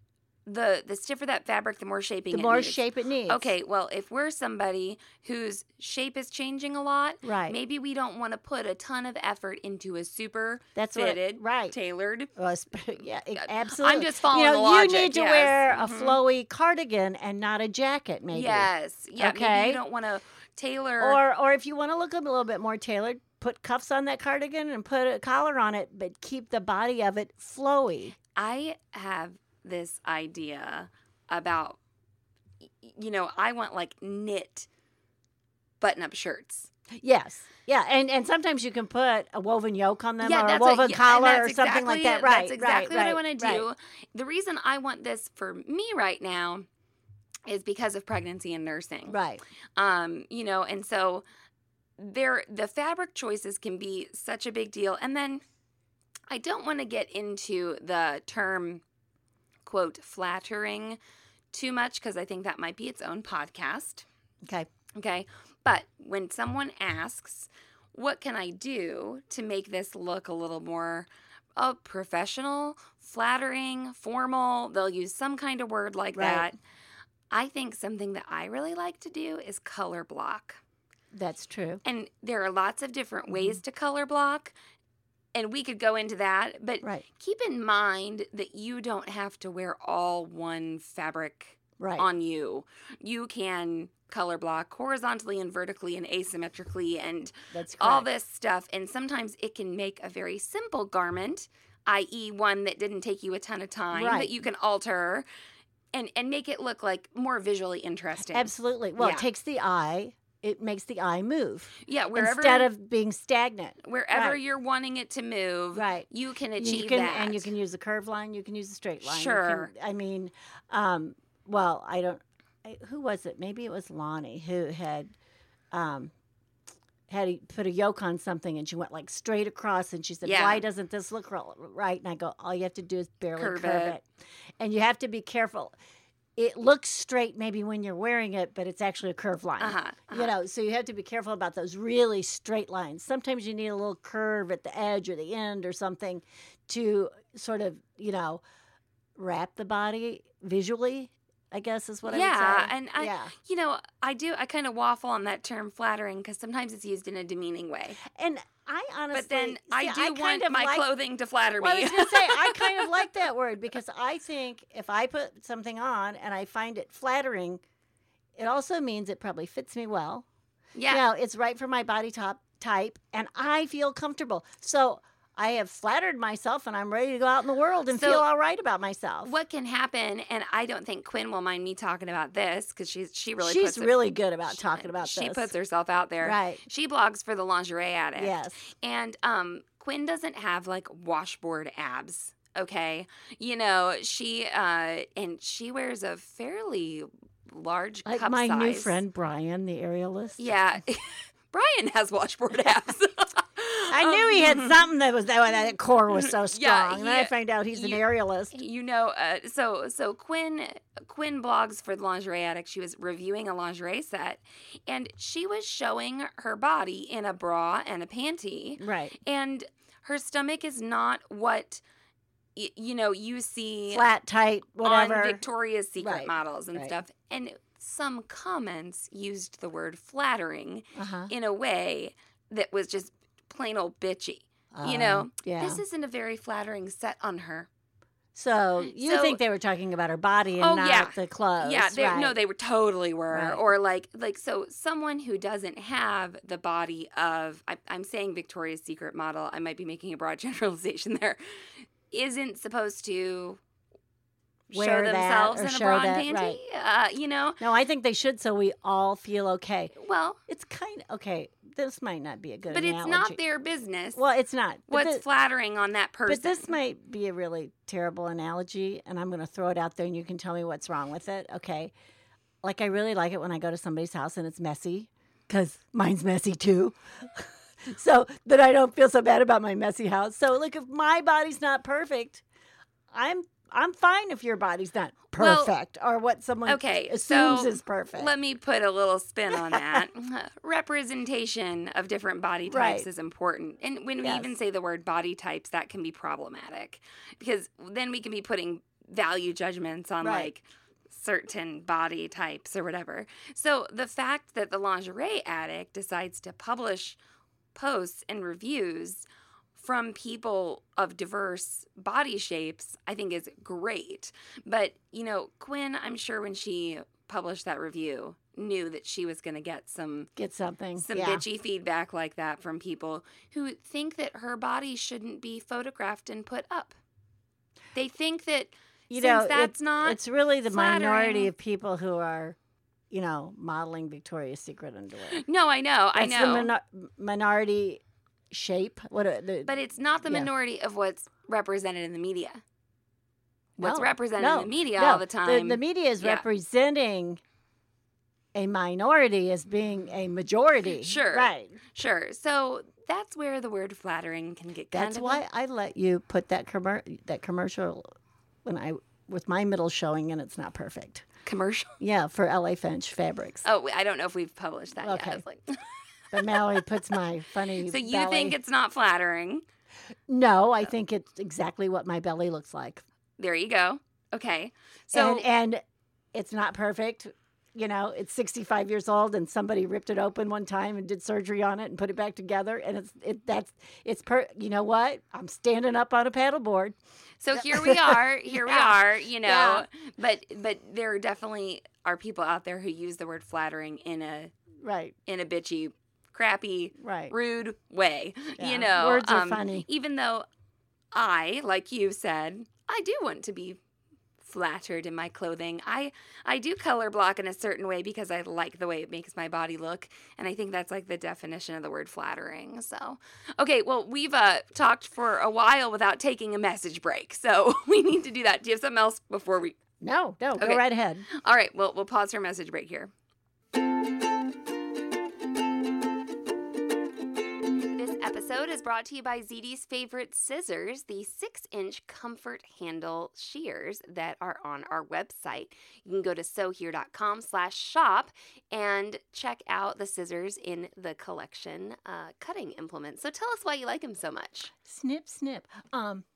Speaker 3: the the stiffer that fabric, the more shaping
Speaker 4: the
Speaker 3: it
Speaker 4: more
Speaker 3: needs.
Speaker 4: shape it needs.
Speaker 3: Okay, well, if we're somebody whose shape is changing a lot,
Speaker 4: Right.
Speaker 3: maybe we don't want to put a ton of effort into a super
Speaker 4: That's what it-
Speaker 3: fitted,
Speaker 4: right.
Speaker 3: tailored.
Speaker 4: Well, sp- yeah, it- absolutely.
Speaker 3: just following
Speaker 4: you know,
Speaker 3: the logic,
Speaker 4: You need to
Speaker 3: yes.
Speaker 4: wear a
Speaker 3: Mhm.
Speaker 4: flowy cardigan and not a jacket, maybe.
Speaker 3: Yes. Yeah, maybe
Speaker 4: Okay.
Speaker 3: you don't want to tailor.
Speaker 4: Or, or if you want to look a little bit more tailored, put cuffs on that cardigan and put a collar on it, but keep the body of it flowy.
Speaker 3: I have this idea about, y- you know, I want like knit button-up shirts.
Speaker 4: Yes, yeah, and and sometimes you can put a woven yoke on them
Speaker 3: Yeah,
Speaker 4: or a
Speaker 3: that's
Speaker 4: woven
Speaker 3: yeah,
Speaker 4: collar
Speaker 3: and
Speaker 4: or
Speaker 3: that's
Speaker 4: something like that.
Speaker 3: exactly-
Speaker 4: Right,
Speaker 3: That's exactly
Speaker 4: right,
Speaker 3: what I
Speaker 4: right,
Speaker 3: want to
Speaker 4: right.
Speaker 3: do. The reason I want this for me right now is because of pregnancy and nursing.
Speaker 4: Right.
Speaker 3: Um, you know, and so there the fabric choices can be such a big deal. And then I don't want to get into the term quote flattering too much because I think that might be its own podcast.
Speaker 4: Okay.
Speaker 3: Okay. But when someone asks, what can I do to make this look a little more uh, professional, flattering, formal? They'll use some kind of word like
Speaker 4: Right.
Speaker 3: that. I think something that I really like to do is color block.
Speaker 4: That's true.
Speaker 3: And there are lots of different
Speaker 4: Mm-hmm.
Speaker 3: ways to color block. And we could go into that. But
Speaker 4: Right.
Speaker 3: keep in mind that you don't have to wear all one fabric
Speaker 4: Right.
Speaker 3: on you. You can color block horizontally and vertically and asymmetrically and
Speaker 4: That's
Speaker 3: all
Speaker 4: correct.
Speaker 3: this stuff. And sometimes it can make a very simple garment, that is one that didn't take you a ton of time,
Speaker 4: Right.
Speaker 3: that you can alter and, and make it look like more visually interesting.
Speaker 4: Absolutely. Well,
Speaker 3: Yeah.
Speaker 4: it takes the eye. It makes the eye move
Speaker 3: Yeah, wherever
Speaker 4: instead of being stagnant.
Speaker 3: wherever
Speaker 4: Right.
Speaker 3: you're wanting it to move,
Speaker 4: Right.
Speaker 3: you can
Speaker 4: You
Speaker 3: achieve
Speaker 4: can,
Speaker 3: that.
Speaker 4: and you can use the curved line. You can use the straight line. You
Speaker 3: Sure.
Speaker 4: can- I mean, um, well, I don't. I, who was it? Maybe it was Lonnie who had, um, had a, put a yoke on something, and she went like straight across, and she said,
Speaker 3: Yeah.
Speaker 4: "Why doesn't this look ro- right?" And I go, "All you have to do is barely
Speaker 3: Curve
Speaker 4: curve,
Speaker 3: it.
Speaker 4: it. and you have to be careful." It looks straight maybe when you're wearing it, but it's actually a curved line.
Speaker 3: Uh-huh, uh-huh.
Speaker 4: You know, so you have to be careful about those really straight lines. Sometimes you need a little curve at the edge or the end or something to sort of, you know, wrap the body visually, I guess is what I
Speaker 3: yeah,
Speaker 4: would say.
Speaker 3: and I,
Speaker 4: yeah.
Speaker 3: you know, I do. I kind of waffle on that term flattering because sometimes it's used in a demeaning way.
Speaker 4: And I honestly,
Speaker 3: But then I
Speaker 4: see,
Speaker 3: do
Speaker 4: kind
Speaker 3: want
Speaker 4: of
Speaker 3: my
Speaker 4: like,
Speaker 3: clothing to flatter
Speaker 4: Well, I
Speaker 3: me.
Speaker 4: was going to say, I kind of like that word because I think if I put something on and I find it flattering, it also means it probably fits me well.
Speaker 3: yeah.
Speaker 4: You know, it's right for my body top type, and I feel comfortable. So I have flattered myself, and I'm ready to go out in the world and
Speaker 3: So,
Speaker 4: feel all right about myself.
Speaker 3: What can happen, and I don't think Quinn will mind me talking about this because she's she really
Speaker 4: She's
Speaker 3: puts it-
Speaker 4: really good about talking about
Speaker 3: she
Speaker 4: this.
Speaker 3: puts herself out there.
Speaker 4: Right.
Speaker 3: She blogs for the Lingerie Addict.
Speaker 4: Yes.
Speaker 3: And um, Quinn doesn't have like washboard abs. Okay. You know, she uh, and she wears a fairly large
Speaker 4: Like
Speaker 3: cup
Speaker 4: my
Speaker 3: size.
Speaker 4: new friend Brian, the aerialist.
Speaker 3: Yeah. Brian has washboard abs.
Speaker 4: I knew he had something that was that, that core was so strong.
Speaker 3: Yeah,
Speaker 4: and then I
Speaker 3: he-
Speaker 4: find out he's an
Speaker 3: you-
Speaker 4: aerialist.
Speaker 3: You know, uh, so so Quinn Quinn blogs for the Lingerie Addict. She was reviewing a lingerie set, and she was showing her body in a bra and a panty.
Speaker 4: Right.
Speaker 3: And her stomach is not what, y- you know, you see
Speaker 4: Flat, tight, whatever.
Speaker 3: on Victoria's Secret
Speaker 4: Right,
Speaker 3: models and
Speaker 4: right.
Speaker 3: stuff. And some comments used the word flattering
Speaker 4: Uh-huh.
Speaker 3: in a way that was just plain old bitchy. You
Speaker 4: Um,
Speaker 3: know,
Speaker 4: yeah.
Speaker 3: this isn't a very flattering set on her.
Speaker 4: So you
Speaker 3: So-
Speaker 4: think they were talking about her body and
Speaker 3: Oh,
Speaker 4: not
Speaker 3: yeah.
Speaker 4: the clothes?
Speaker 3: Yeah, they,
Speaker 4: right.
Speaker 3: no, they were totally were,
Speaker 4: Right.
Speaker 3: or like, like so. Someone who doesn't have the body of, I, I'm saying Victoria's Secret model. I might be making a broad generalization there. Isn't supposed to
Speaker 4: Wear
Speaker 3: show
Speaker 4: that
Speaker 3: themselves
Speaker 4: or
Speaker 3: in a
Speaker 4: show
Speaker 3: bra
Speaker 4: that,
Speaker 3: and panty.
Speaker 4: right.
Speaker 3: Uh, you know,
Speaker 4: No, I think they should, so we all feel okay.
Speaker 3: well,
Speaker 4: It's kind of okay. This might not be a good
Speaker 3: but it's
Speaker 4: analogy.
Speaker 3: not their business.
Speaker 4: Well, it's not. But
Speaker 3: What's
Speaker 4: thi-
Speaker 3: flattering on that person?
Speaker 4: But this might be a really terrible analogy, and I'm going to throw it out there, and you can tell me what's wrong with it. Okay, like I really like it when I go to somebody's house and it's messy, because mine's messy too. So that I don't feel so bad about my messy house. So, look, if my body's not perfect, I'm I'm fine if your body's not
Speaker 3: Well,
Speaker 4: perfect or what someone
Speaker 3: okay,
Speaker 4: assumes
Speaker 3: so
Speaker 4: is perfect.
Speaker 3: Let me put a little spin on that. Representation of different body types
Speaker 4: Right.
Speaker 3: is important. And when we
Speaker 4: Yes.
Speaker 3: even say the word body types, that can be problematic because then we can be putting value judgments on
Speaker 4: Right.
Speaker 3: like certain body types or whatever. So the fact that the lingerie addict decides to publish posts and reviews from people of diverse body shapes, I think is great. But, you know, Quinn, I'm sure when she published that review, knew that she was going to get some
Speaker 4: Get something.
Speaker 3: some
Speaker 4: yeah.
Speaker 3: bitchy feedback like that from people who think that her body shouldn't be photographed and put up. They think that
Speaker 4: You
Speaker 3: since
Speaker 4: know,
Speaker 3: that's
Speaker 4: it-
Speaker 3: not
Speaker 4: it's really the minority
Speaker 3: flattering-
Speaker 4: of people who are, you know, modeling Victoria's Secret underwear.
Speaker 3: No, I know, I
Speaker 4: That's
Speaker 3: know.
Speaker 4: the minor- minority shape. What? Are the,
Speaker 3: But it's not the
Speaker 4: Yeah.
Speaker 3: minority of what's represented in the media. What's
Speaker 4: no,
Speaker 3: represented
Speaker 4: no,
Speaker 3: in the media
Speaker 4: no.
Speaker 3: all the
Speaker 4: The,
Speaker 3: time.
Speaker 4: the media is
Speaker 3: Yeah.
Speaker 4: representing a minority as being a majority.
Speaker 3: Sure.
Speaker 4: Right.
Speaker 3: Sure. So that's where the word flattering can get kind
Speaker 4: That's
Speaker 3: of a-
Speaker 4: why I let you put that commer- that commercial when I with my middle showing and it's not perfect.
Speaker 3: commercial.
Speaker 4: Yeah, for L A Finch Fabrics.
Speaker 3: Oh, I don't know if we've published that
Speaker 4: Okay.
Speaker 3: yet. I was like,
Speaker 4: But Mallory puts my funny.
Speaker 3: so you
Speaker 4: belly-
Speaker 3: think it's not flattering?
Speaker 4: No, I think it's exactly what my belly looks like.
Speaker 3: There you go. Okay. So
Speaker 4: and, and it's not perfect. You know, it's sixty-five years old, and somebody ripped it open one time and did surgery on it and put it back together. And it's it that's it's per. You know what? I'm standing up on a paddleboard.
Speaker 3: so here we are. Here
Speaker 4: Yeah.
Speaker 3: we are. You know,
Speaker 4: Yeah.
Speaker 3: but but there definitely are people out there who use the word flattering in a
Speaker 4: Right,
Speaker 3: in a bitchy, crappy,
Speaker 4: right.
Speaker 3: rude way.
Speaker 4: Yeah.
Speaker 3: You know,
Speaker 4: Words are
Speaker 3: um,
Speaker 4: funny.
Speaker 3: Even though I, like you said, I do want to be flattered in my clothing. I I do color block in a certain way because I like the way it makes my body look, and I think that's like the definition of the word flattering. So, okay, well, we've uh, talked for a while without taking a message break, so we need to do that. Do you have something else before we?
Speaker 4: No, no,
Speaker 3: Okay.
Speaker 4: go right ahead.
Speaker 3: All right, well, we'll pause for a message break here. This episode is brought to you by Z D's favorite scissors, the six-inch comfort handle shears that are on our website. You can go to sewhere.com slash shop and check out the scissors in the collection uh, cutting implements. So tell us why you like them so much.
Speaker 4: Snip, snip. Um.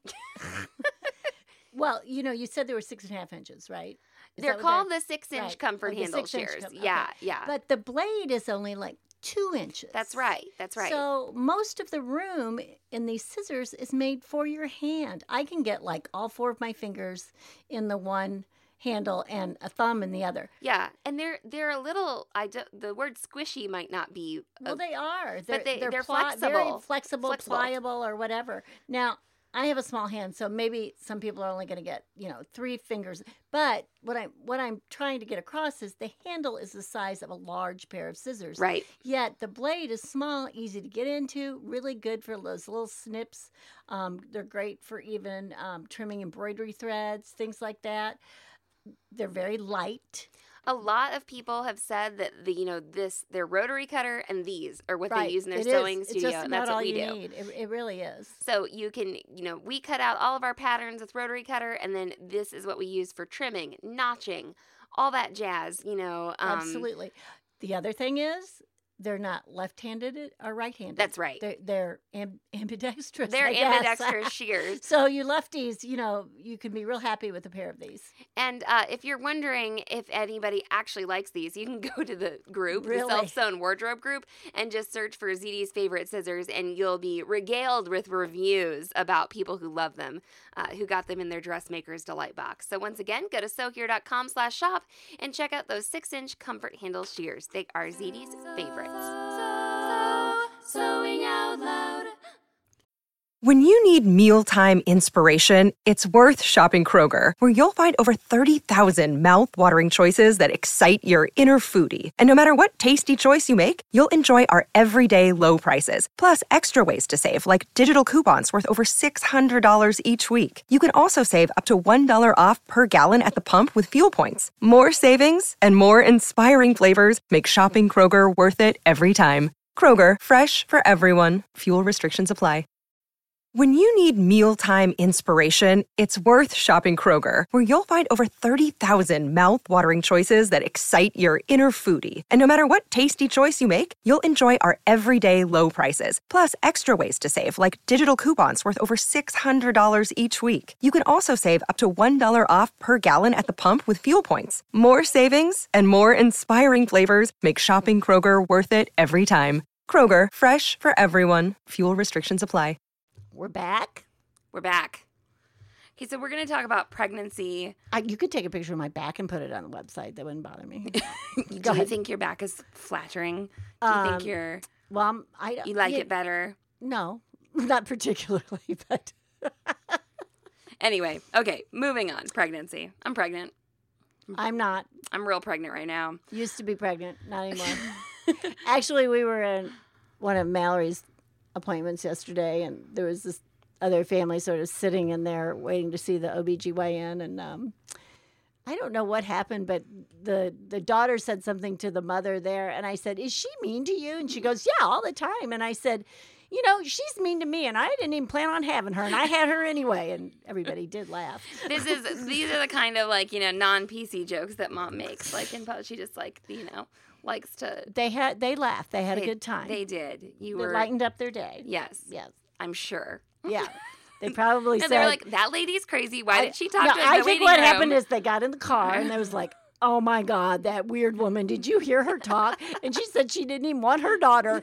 Speaker 4: Well, you know, you said they were six and a half inches, right? Is
Speaker 3: They're
Speaker 4: that what
Speaker 3: called the six-inch
Speaker 4: right.
Speaker 3: comfort
Speaker 4: Oh, the
Speaker 3: handle
Speaker 4: six-inch
Speaker 3: shears.
Speaker 4: com- okay.
Speaker 3: Yeah, yeah.
Speaker 4: But the blade is only like two inches.
Speaker 3: That's right. That's right.
Speaker 4: So most of the room in these scissors is made for your hand. I can get like all four of my fingers in the one handle and a thumb in the other.
Speaker 3: Yeah, and they're they're a little. I do, the word squishy might not be. A,
Speaker 4: Well, they are. They're,
Speaker 3: but they- they're
Speaker 4: pli- Very
Speaker 3: flexible.
Speaker 4: flexible,
Speaker 3: Flexible.
Speaker 4: pliable, or whatever. Now, I have a small hand, so maybe some people are only going to get, you know, three fingers. But what I'm what I'm trying to get across is the handle is the size of a large pair of scissors.
Speaker 3: right.
Speaker 4: Yet the blade is small, easy to get into, really good for those little snips. Um, they're great for even um, trimming embroidery threads, things like that. They're very light.
Speaker 3: A lot of people have said that the you know this their rotary cutter and these are what
Speaker 4: Right.
Speaker 3: they use in their
Speaker 4: It is.
Speaker 3: sewing
Speaker 4: It's
Speaker 3: studio,
Speaker 4: just
Speaker 3: and
Speaker 4: about
Speaker 3: that's what
Speaker 4: all
Speaker 3: we
Speaker 4: you
Speaker 3: do.
Speaker 4: need. It, it really is.
Speaker 3: So you can you know we cut out all of our patterns with rotary cutter, and then this is what we use for trimming, notching, all that jazz. You know, um,
Speaker 4: Absolutely. The other thing is, they're not left-handed or right-handed.
Speaker 3: That's right.
Speaker 4: They're, they're amb- ambidextrous.
Speaker 3: They're
Speaker 4: I guess.
Speaker 3: ambidextrous shears.
Speaker 4: So you lefties, you know, you can be real happy with a pair of these.
Speaker 3: And uh, if you're wondering if anybody actually likes these, you can go to the group,
Speaker 4: Really?
Speaker 3: the Self-Sewn Wardrobe group, and just search for Z D's favorite scissors, and you'll be regaled with reviews about people who love them, uh, who got them in their Dressmaker's Delight box. So once again, go to sew here dot com slash shop and check out those six-inch comfort handle shears. They are Z D's favorites.
Speaker 5: Sewing out loud.
Speaker 1: When you need mealtime inspiration, it's worth shopping Kroger, where you'll find over thirty thousand mouth-watering choices that excite your inner foodie. And no matter what tasty choice you make, you'll enjoy our everyday low prices, plus extra ways to save, like digital coupons worth over six hundred dollars each week. You can also save up to one dollar off per gallon at the pump with fuel points. More savings and more inspiring flavors make shopping Kroger worth it every time. Kroger, fresh for everyone. Fuel restrictions apply. When you need mealtime inspiration, it's worth shopping Kroger, where you'll find over thirty thousand mouth-watering choices that excite your inner foodie. And no matter what tasty choice you make, you'll enjoy our everyday low prices, plus extra ways to save, like digital coupons worth over six hundred dollars each week. You can also save up to one dollar off per gallon at the pump with fuel points. More savings and more inspiring flavors make shopping Kroger worth it every time. Kroger, fresh for everyone. Fuel restrictions apply.
Speaker 4: We're back.
Speaker 3: We're back. Okay, so we're going to talk about pregnancy.
Speaker 4: I, you could take a picture of my back and put it on the website. That wouldn't bother me.
Speaker 3: Do you
Speaker 4: ahead.
Speaker 3: think your back is flattering? Do you
Speaker 4: Um,
Speaker 3: think you're
Speaker 4: Well, I'm, I
Speaker 3: you like
Speaker 4: yeah,
Speaker 3: it better?
Speaker 4: No, not particularly, but
Speaker 3: Anyway, okay, moving on. Pregnancy. I'm pregnant.
Speaker 4: I'm not.
Speaker 3: I'm real pregnant right now.
Speaker 4: Used to be pregnant, not anymore. Actually, we were in one of Mallory's appointments yesterday, and there was this other family sort of sitting in there waiting to see the O B G Y N, and um, I don't know what happened, but the the daughter said something to the mother there, and I said, "Is she mean to you?" And she goes, "Yeah, all the time." And I said, "You know, she's mean to me, and I didn't even plan on having her, and I had her anyway." And everybody did laugh.
Speaker 3: This is these are the kind of like, you know, non-P C jokes that mom makes. Like in she just like, you know, likes to
Speaker 4: They had they laughed. They had
Speaker 3: they,
Speaker 4: a good time.
Speaker 3: They did. You
Speaker 4: They
Speaker 3: were
Speaker 4: lightened up their day.
Speaker 3: Yes.
Speaker 4: Yes.
Speaker 3: I'm sure.
Speaker 4: Yeah. They probably
Speaker 3: And
Speaker 4: said
Speaker 3: they were like, that lady's crazy. Why
Speaker 4: I-
Speaker 3: did she talk
Speaker 4: no,
Speaker 3: to us in
Speaker 4: I
Speaker 3: the
Speaker 4: think
Speaker 3: waiting
Speaker 4: what
Speaker 3: room?
Speaker 4: happened is they got in the car and they was like, "Oh my God, that weird woman! Did you hear her talk?" And she said she didn't even want her daughter.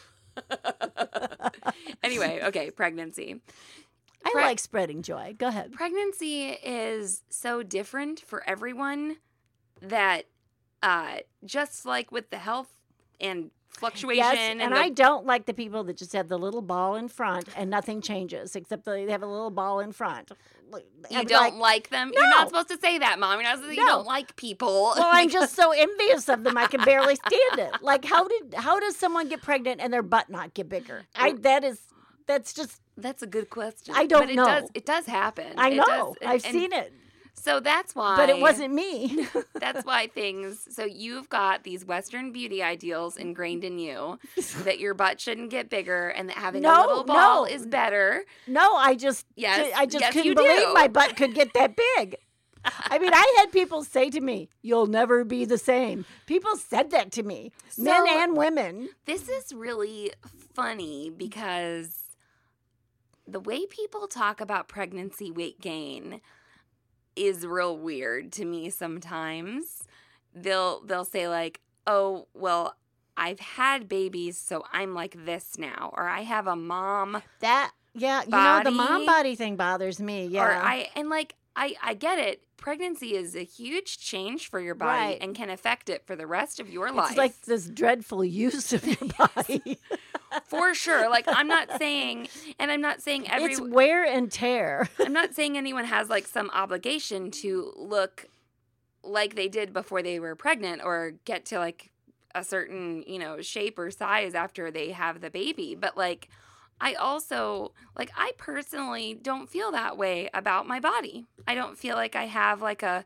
Speaker 3: Anyway, okay, pregnancy.
Speaker 4: I
Speaker 3: Pre-
Speaker 4: like spreading joy. Go ahead.
Speaker 3: Pregnancy is so different for everyone that uh, just like with the health and fluctuation
Speaker 4: Yes,
Speaker 3: and,
Speaker 4: and
Speaker 3: the,
Speaker 4: I don't like the people that just have the little ball in front and nothing changes except they have a little ball in front.
Speaker 3: you
Speaker 4: I'm
Speaker 3: don't
Speaker 4: like,
Speaker 3: like them. You're
Speaker 4: No.
Speaker 3: not supposed to say that, Mom. You're not supposed to say you
Speaker 4: No.
Speaker 3: don't like people.
Speaker 4: Well, I'm just so envious of them. I can barely stand it. Like, how did how does someone get pregnant and their butt not get bigger? I that is that's just
Speaker 3: That's a good question.
Speaker 4: I don't
Speaker 3: but it
Speaker 4: know.
Speaker 3: Does, it does happen.
Speaker 4: I
Speaker 3: It
Speaker 4: know.
Speaker 3: does-
Speaker 4: I've
Speaker 3: and
Speaker 4: seen it,
Speaker 3: So that's why.
Speaker 4: but it wasn't me.
Speaker 3: That's why things. So you've got these Western beauty ideals ingrained in you that your butt shouldn't get bigger and that having
Speaker 4: No,
Speaker 3: a little ball
Speaker 4: no.
Speaker 3: is better.
Speaker 4: No, I just
Speaker 3: Yes,
Speaker 4: I just
Speaker 3: yes,
Speaker 4: couldn't
Speaker 3: you
Speaker 4: believe
Speaker 3: do.
Speaker 4: my butt could get that big. I mean, I had people say to me, "You'll never be the same." People said that to me, men
Speaker 3: So-
Speaker 4: and women.
Speaker 3: This is really funny because the way people talk about pregnancy weight gain is real weird to me sometimes. They'll they'll say like, "Oh, well, I've had babies, so I'm like this now," or "I have a mom,"
Speaker 4: That yeah, you know, the mom
Speaker 3: Body.
Speaker 4: body thing bothers me. Yeah,
Speaker 3: or I and like I I get it. Pregnancy is a huge change for your body
Speaker 4: Right.
Speaker 3: and can affect it for the rest of your
Speaker 4: it's
Speaker 3: life.
Speaker 4: like this dreadful use of your body.
Speaker 3: For sure. Like I'm not saying, and I'm not saying every.
Speaker 4: It's wear and tear.
Speaker 3: I'm not saying anyone has like some obligation to look like they did before they were pregnant or get to like a certain, you know, shape or size after they have the baby. But like, I also, like, I personally don't feel that way about my body. I don't feel like I have like a,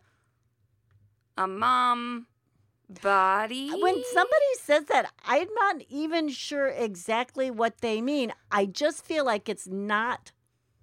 Speaker 3: a mom body.
Speaker 4: When somebody says that, I'm not even sure exactly what they mean. I just feel like it's not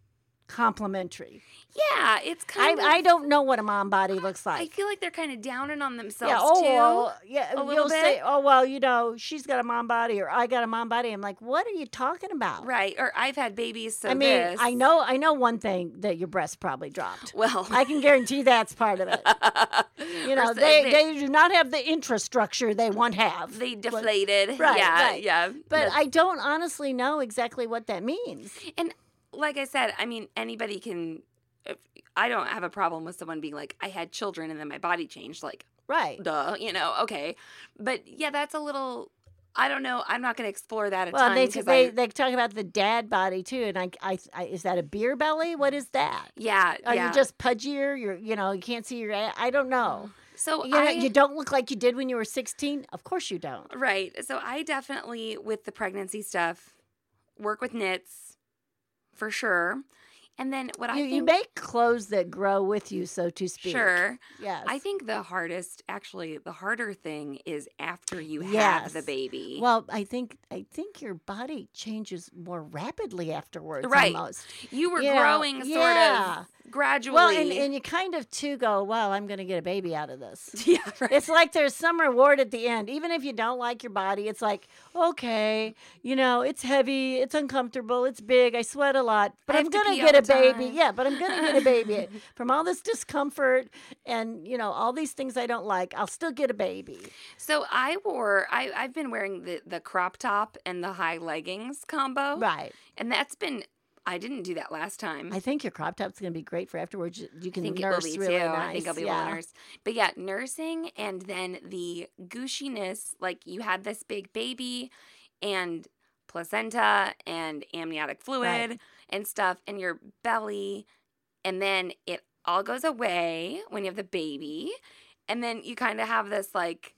Speaker 4: complimentary.
Speaker 3: Yeah, it's kind
Speaker 4: I,
Speaker 3: of.
Speaker 4: I don't know what a mom body looks
Speaker 3: I
Speaker 4: like.
Speaker 3: feel like they're kind of downing on themselves
Speaker 4: Yeah, oh,
Speaker 3: too.
Speaker 4: well, yeah,
Speaker 3: a
Speaker 4: you'll
Speaker 3: little
Speaker 4: say,
Speaker 3: bit.
Speaker 4: oh, well, you know, she's got a mom body or I got a mom body. I'm like, what are you talking about?
Speaker 3: Right. Or I've had babies, so
Speaker 4: I mean,
Speaker 3: this.
Speaker 4: I know I know one thing, that your breast probably dropped.
Speaker 3: Well,
Speaker 4: I can guarantee that's part of it. You know,
Speaker 3: Or so
Speaker 4: they,
Speaker 3: they-
Speaker 4: they do not have the infrastructure they once have.
Speaker 3: they
Speaker 4: But-
Speaker 3: deflated.
Speaker 4: Right,
Speaker 3: yeah,
Speaker 4: right.
Speaker 3: yeah.
Speaker 4: But
Speaker 3: That's-
Speaker 4: I don't honestly know exactly what that means.
Speaker 3: And like I said, I mean, anybody can. If, I don't have a problem with someone being like, I had children and then my body changed. Like,
Speaker 4: Right.
Speaker 3: duh, you know, okay. But yeah, that's a little. I don't know. I'm not going to explore that a
Speaker 4: Well,
Speaker 3: ton.
Speaker 4: they
Speaker 3: 'cause
Speaker 4: they,
Speaker 3: I,
Speaker 4: they talk about the dad body too, and I, I, I is that a beer belly? What is that?
Speaker 3: yeah,
Speaker 4: Are
Speaker 3: yeah.
Speaker 4: you just pudgier? You're you know you can't see your. a- I don't know.
Speaker 3: so
Speaker 4: You know,
Speaker 3: I,
Speaker 4: you don't look like you did when you were sixteen. Of course you don't.
Speaker 3: right. So I definitely, with the pregnancy stuff, work with knits for sure. And then what I
Speaker 4: You,
Speaker 3: think,
Speaker 4: you make clothes that grow with you, so to speak.
Speaker 3: sure.
Speaker 4: Yes.
Speaker 3: I think the hardest, actually, the harder thing is after you have
Speaker 4: Yes.
Speaker 3: the baby.
Speaker 4: Well, I think I think your body changes more rapidly afterwards.
Speaker 3: Right.
Speaker 4: Almost.
Speaker 3: you were
Speaker 4: you know,
Speaker 3: growing sort
Speaker 4: yeah.
Speaker 3: of gradually.
Speaker 4: Well, and, and you kind of too go, well, I'm going to get a baby out of this.
Speaker 3: yeah, right.
Speaker 4: It's like there's some reward at the end. Even if you don't like your body, it's like, okay, you know, it's heavy, it's uncomfortable, it's big, I sweat a lot, but
Speaker 3: I
Speaker 4: I'm
Speaker 3: have to
Speaker 4: going
Speaker 3: pee
Speaker 4: to
Speaker 3: all
Speaker 4: get a
Speaker 3: the
Speaker 4: baby.
Speaker 3: time.
Speaker 4: Yeah, but I'm going to get a baby. From all this discomfort and, you know, all these things I don't like, I'll still get a baby.
Speaker 3: So I wore, I, I've been wearing the, the crop top and the high leggings combo.
Speaker 4: Right.
Speaker 3: And that's been, I didn't do that last time.
Speaker 4: I think your crop top's going to be great for afterwards. You- You
Speaker 3: I
Speaker 4: can
Speaker 3: think it
Speaker 4: nurse
Speaker 3: will be
Speaker 4: really
Speaker 3: too.
Speaker 4: nice.
Speaker 3: I think I'll be
Speaker 4: yeah.
Speaker 3: able to nurse. But yeah, nursing and then the gushiness, like you had this big baby and placenta and amniotic fluid
Speaker 4: Right.
Speaker 3: and stuff and your belly. And then it all goes away when you have the baby. And then you kind of have this like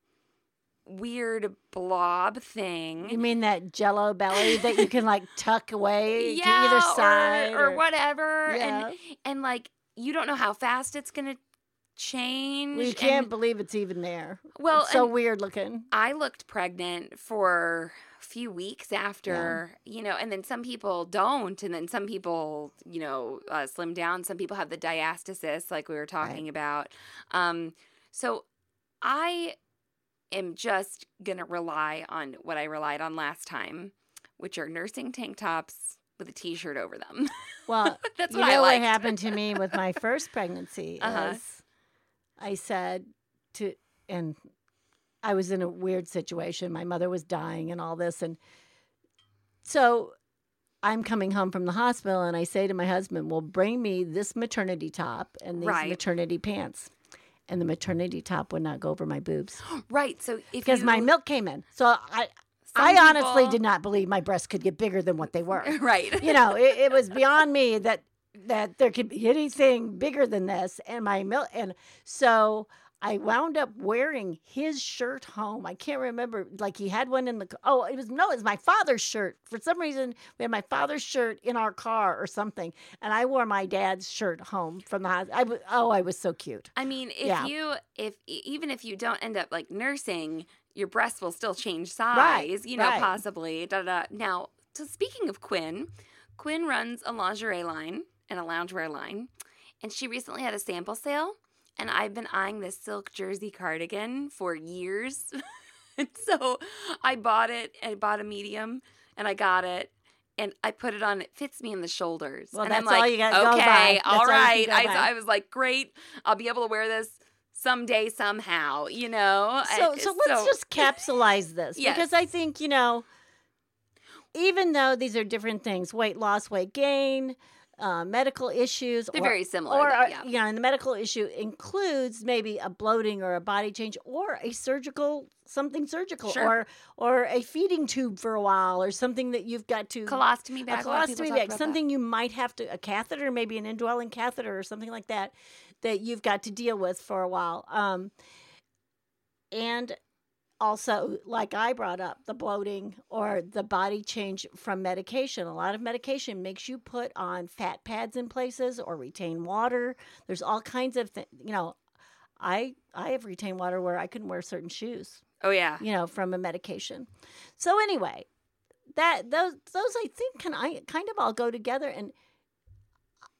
Speaker 3: weird blob thing.
Speaker 4: You mean that jello belly that you can like tuck away
Speaker 3: yeah,
Speaker 4: to either side?
Speaker 3: or, or whatever.
Speaker 4: Yeah.
Speaker 3: And and like you don't know how fast it's gonna change.
Speaker 4: You can't
Speaker 3: and-
Speaker 4: believe it's even there.
Speaker 3: Well,
Speaker 4: It's so
Speaker 3: and
Speaker 4: weird looking.
Speaker 3: I looked pregnant for a few weeks after, you know, and then some people don't, and then some people, you know, uh, slim down. Some people have the diastasis, like we were talking about. Um, so I am just gonna rely on what I relied on last time, which are nursing tank tops with a t-shirt over them.
Speaker 4: Well,
Speaker 3: That's
Speaker 4: you
Speaker 3: what
Speaker 4: know
Speaker 3: I
Speaker 4: what
Speaker 3: liked.
Speaker 4: happened to me with my first pregnancy
Speaker 3: Uh-huh.
Speaker 4: is I said to, and I was in a weird situation. My mother was dying and all this. And so I'm coming home from the hospital and I say to my husband, well, bring me this maternity top and these
Speaker 3: Right.
Speaker 4: maternity pants. And the maternity top would not go over my boobs
Speaker 3: Right. So if
Speaker 4: because
Speaker 3: you,
Speaker 4: my milk came in. So I,
Speaker 3: Some
Speaker 4: I honestly
Speaker 3: people-
Speaker 4: did not believe my breasts could get bigger than what they were.
Speaker 3: right.
Speaker 4: You know, it, it was beyond me that that there could be anything bigger than this. And my milk, and so I wound up wearing his shirt home. I can't remember, like he had one in the. Oh, it was no, it was my father's shirt. For some reason, we had my father's shirt in our car or something, and I wore my dad's shirt home from the house. I was, oh, I was so cute.
Speaker 3: I mean, if
Speaker 4: Yeah.
Speaker 3: you, if e- even if you don't end up like nursing, your breasts will still change size.
Speaker 4: Right,
Speaker 3: You know,
Speaker 4: right.
Speaker 3: possibly. Da, da, da. Now, so speaking of Quinn, Quinn runs a lingerie line and a loungewear line, and she recently had a sample sale. And I've been eyeing this silk jersey cardigan for years. And so I bought it. I bought a medium and I got it. And I put it on. It fits me in the shoulders.
Speaker 4: Well,
Speaker 3: and
Speaker 4: that's
Speaker 3: I'm like,
Speaker 4: all you got to go by.
Speaker 3: okay,
Speaker 4: That's
Speaker 3: all
Speaker 4: all you can
Speaker 3: right.
Speaker 4: go
Speaker 3: I,
Speaker 4: by.
Speaker 3: I was like, great. I'll be able to wear this someday, somehow, you know?
Speaker 4: So,
Speaker 3: I-
Speaker 4: so let's just capsulize this
Speaker 3: Yes.
Speaker 4: because I think, you know, even though these are different things, weight loss, weight gain, uh, medical issues,
Speaker 3: They're
Speaker 4: or,
Speaker 3: very similar,
Speaker 4: or
Speaker 3: though,
Speaker 4: uh,
Speaker 3: yeah.
Speaker 4: you know, and the medical issue includes maybe a bloating or a body change or a surgical something surgical
Speaker 3: Sure.
Speaker 4: or or a feeding tube for a while or something that you've got to
Speaker 3: Colostomy
Speaker 4: a
Speaker 3: bag. A lot of people
Speaker 4: colostomy
Speaker 3: talk
Speaker 4: bag,
Speaker 3: about
Speaker 4: something you might have to a catheter, maybe an indwelling catheter or something like that that you've got to deal with for a while. Um, and also, like I brought up, the bloating or the body change from medication. A lot of medication makes you put on fat pads in places or retain water. There's all kinds of things. You know, I I have retained water where I couldn't wear certain shoes.
Speaker 3: that. Oh, yeah.
Speaker 4: You know, from a medication. So anyway, that those those I think can I kind of all go together. And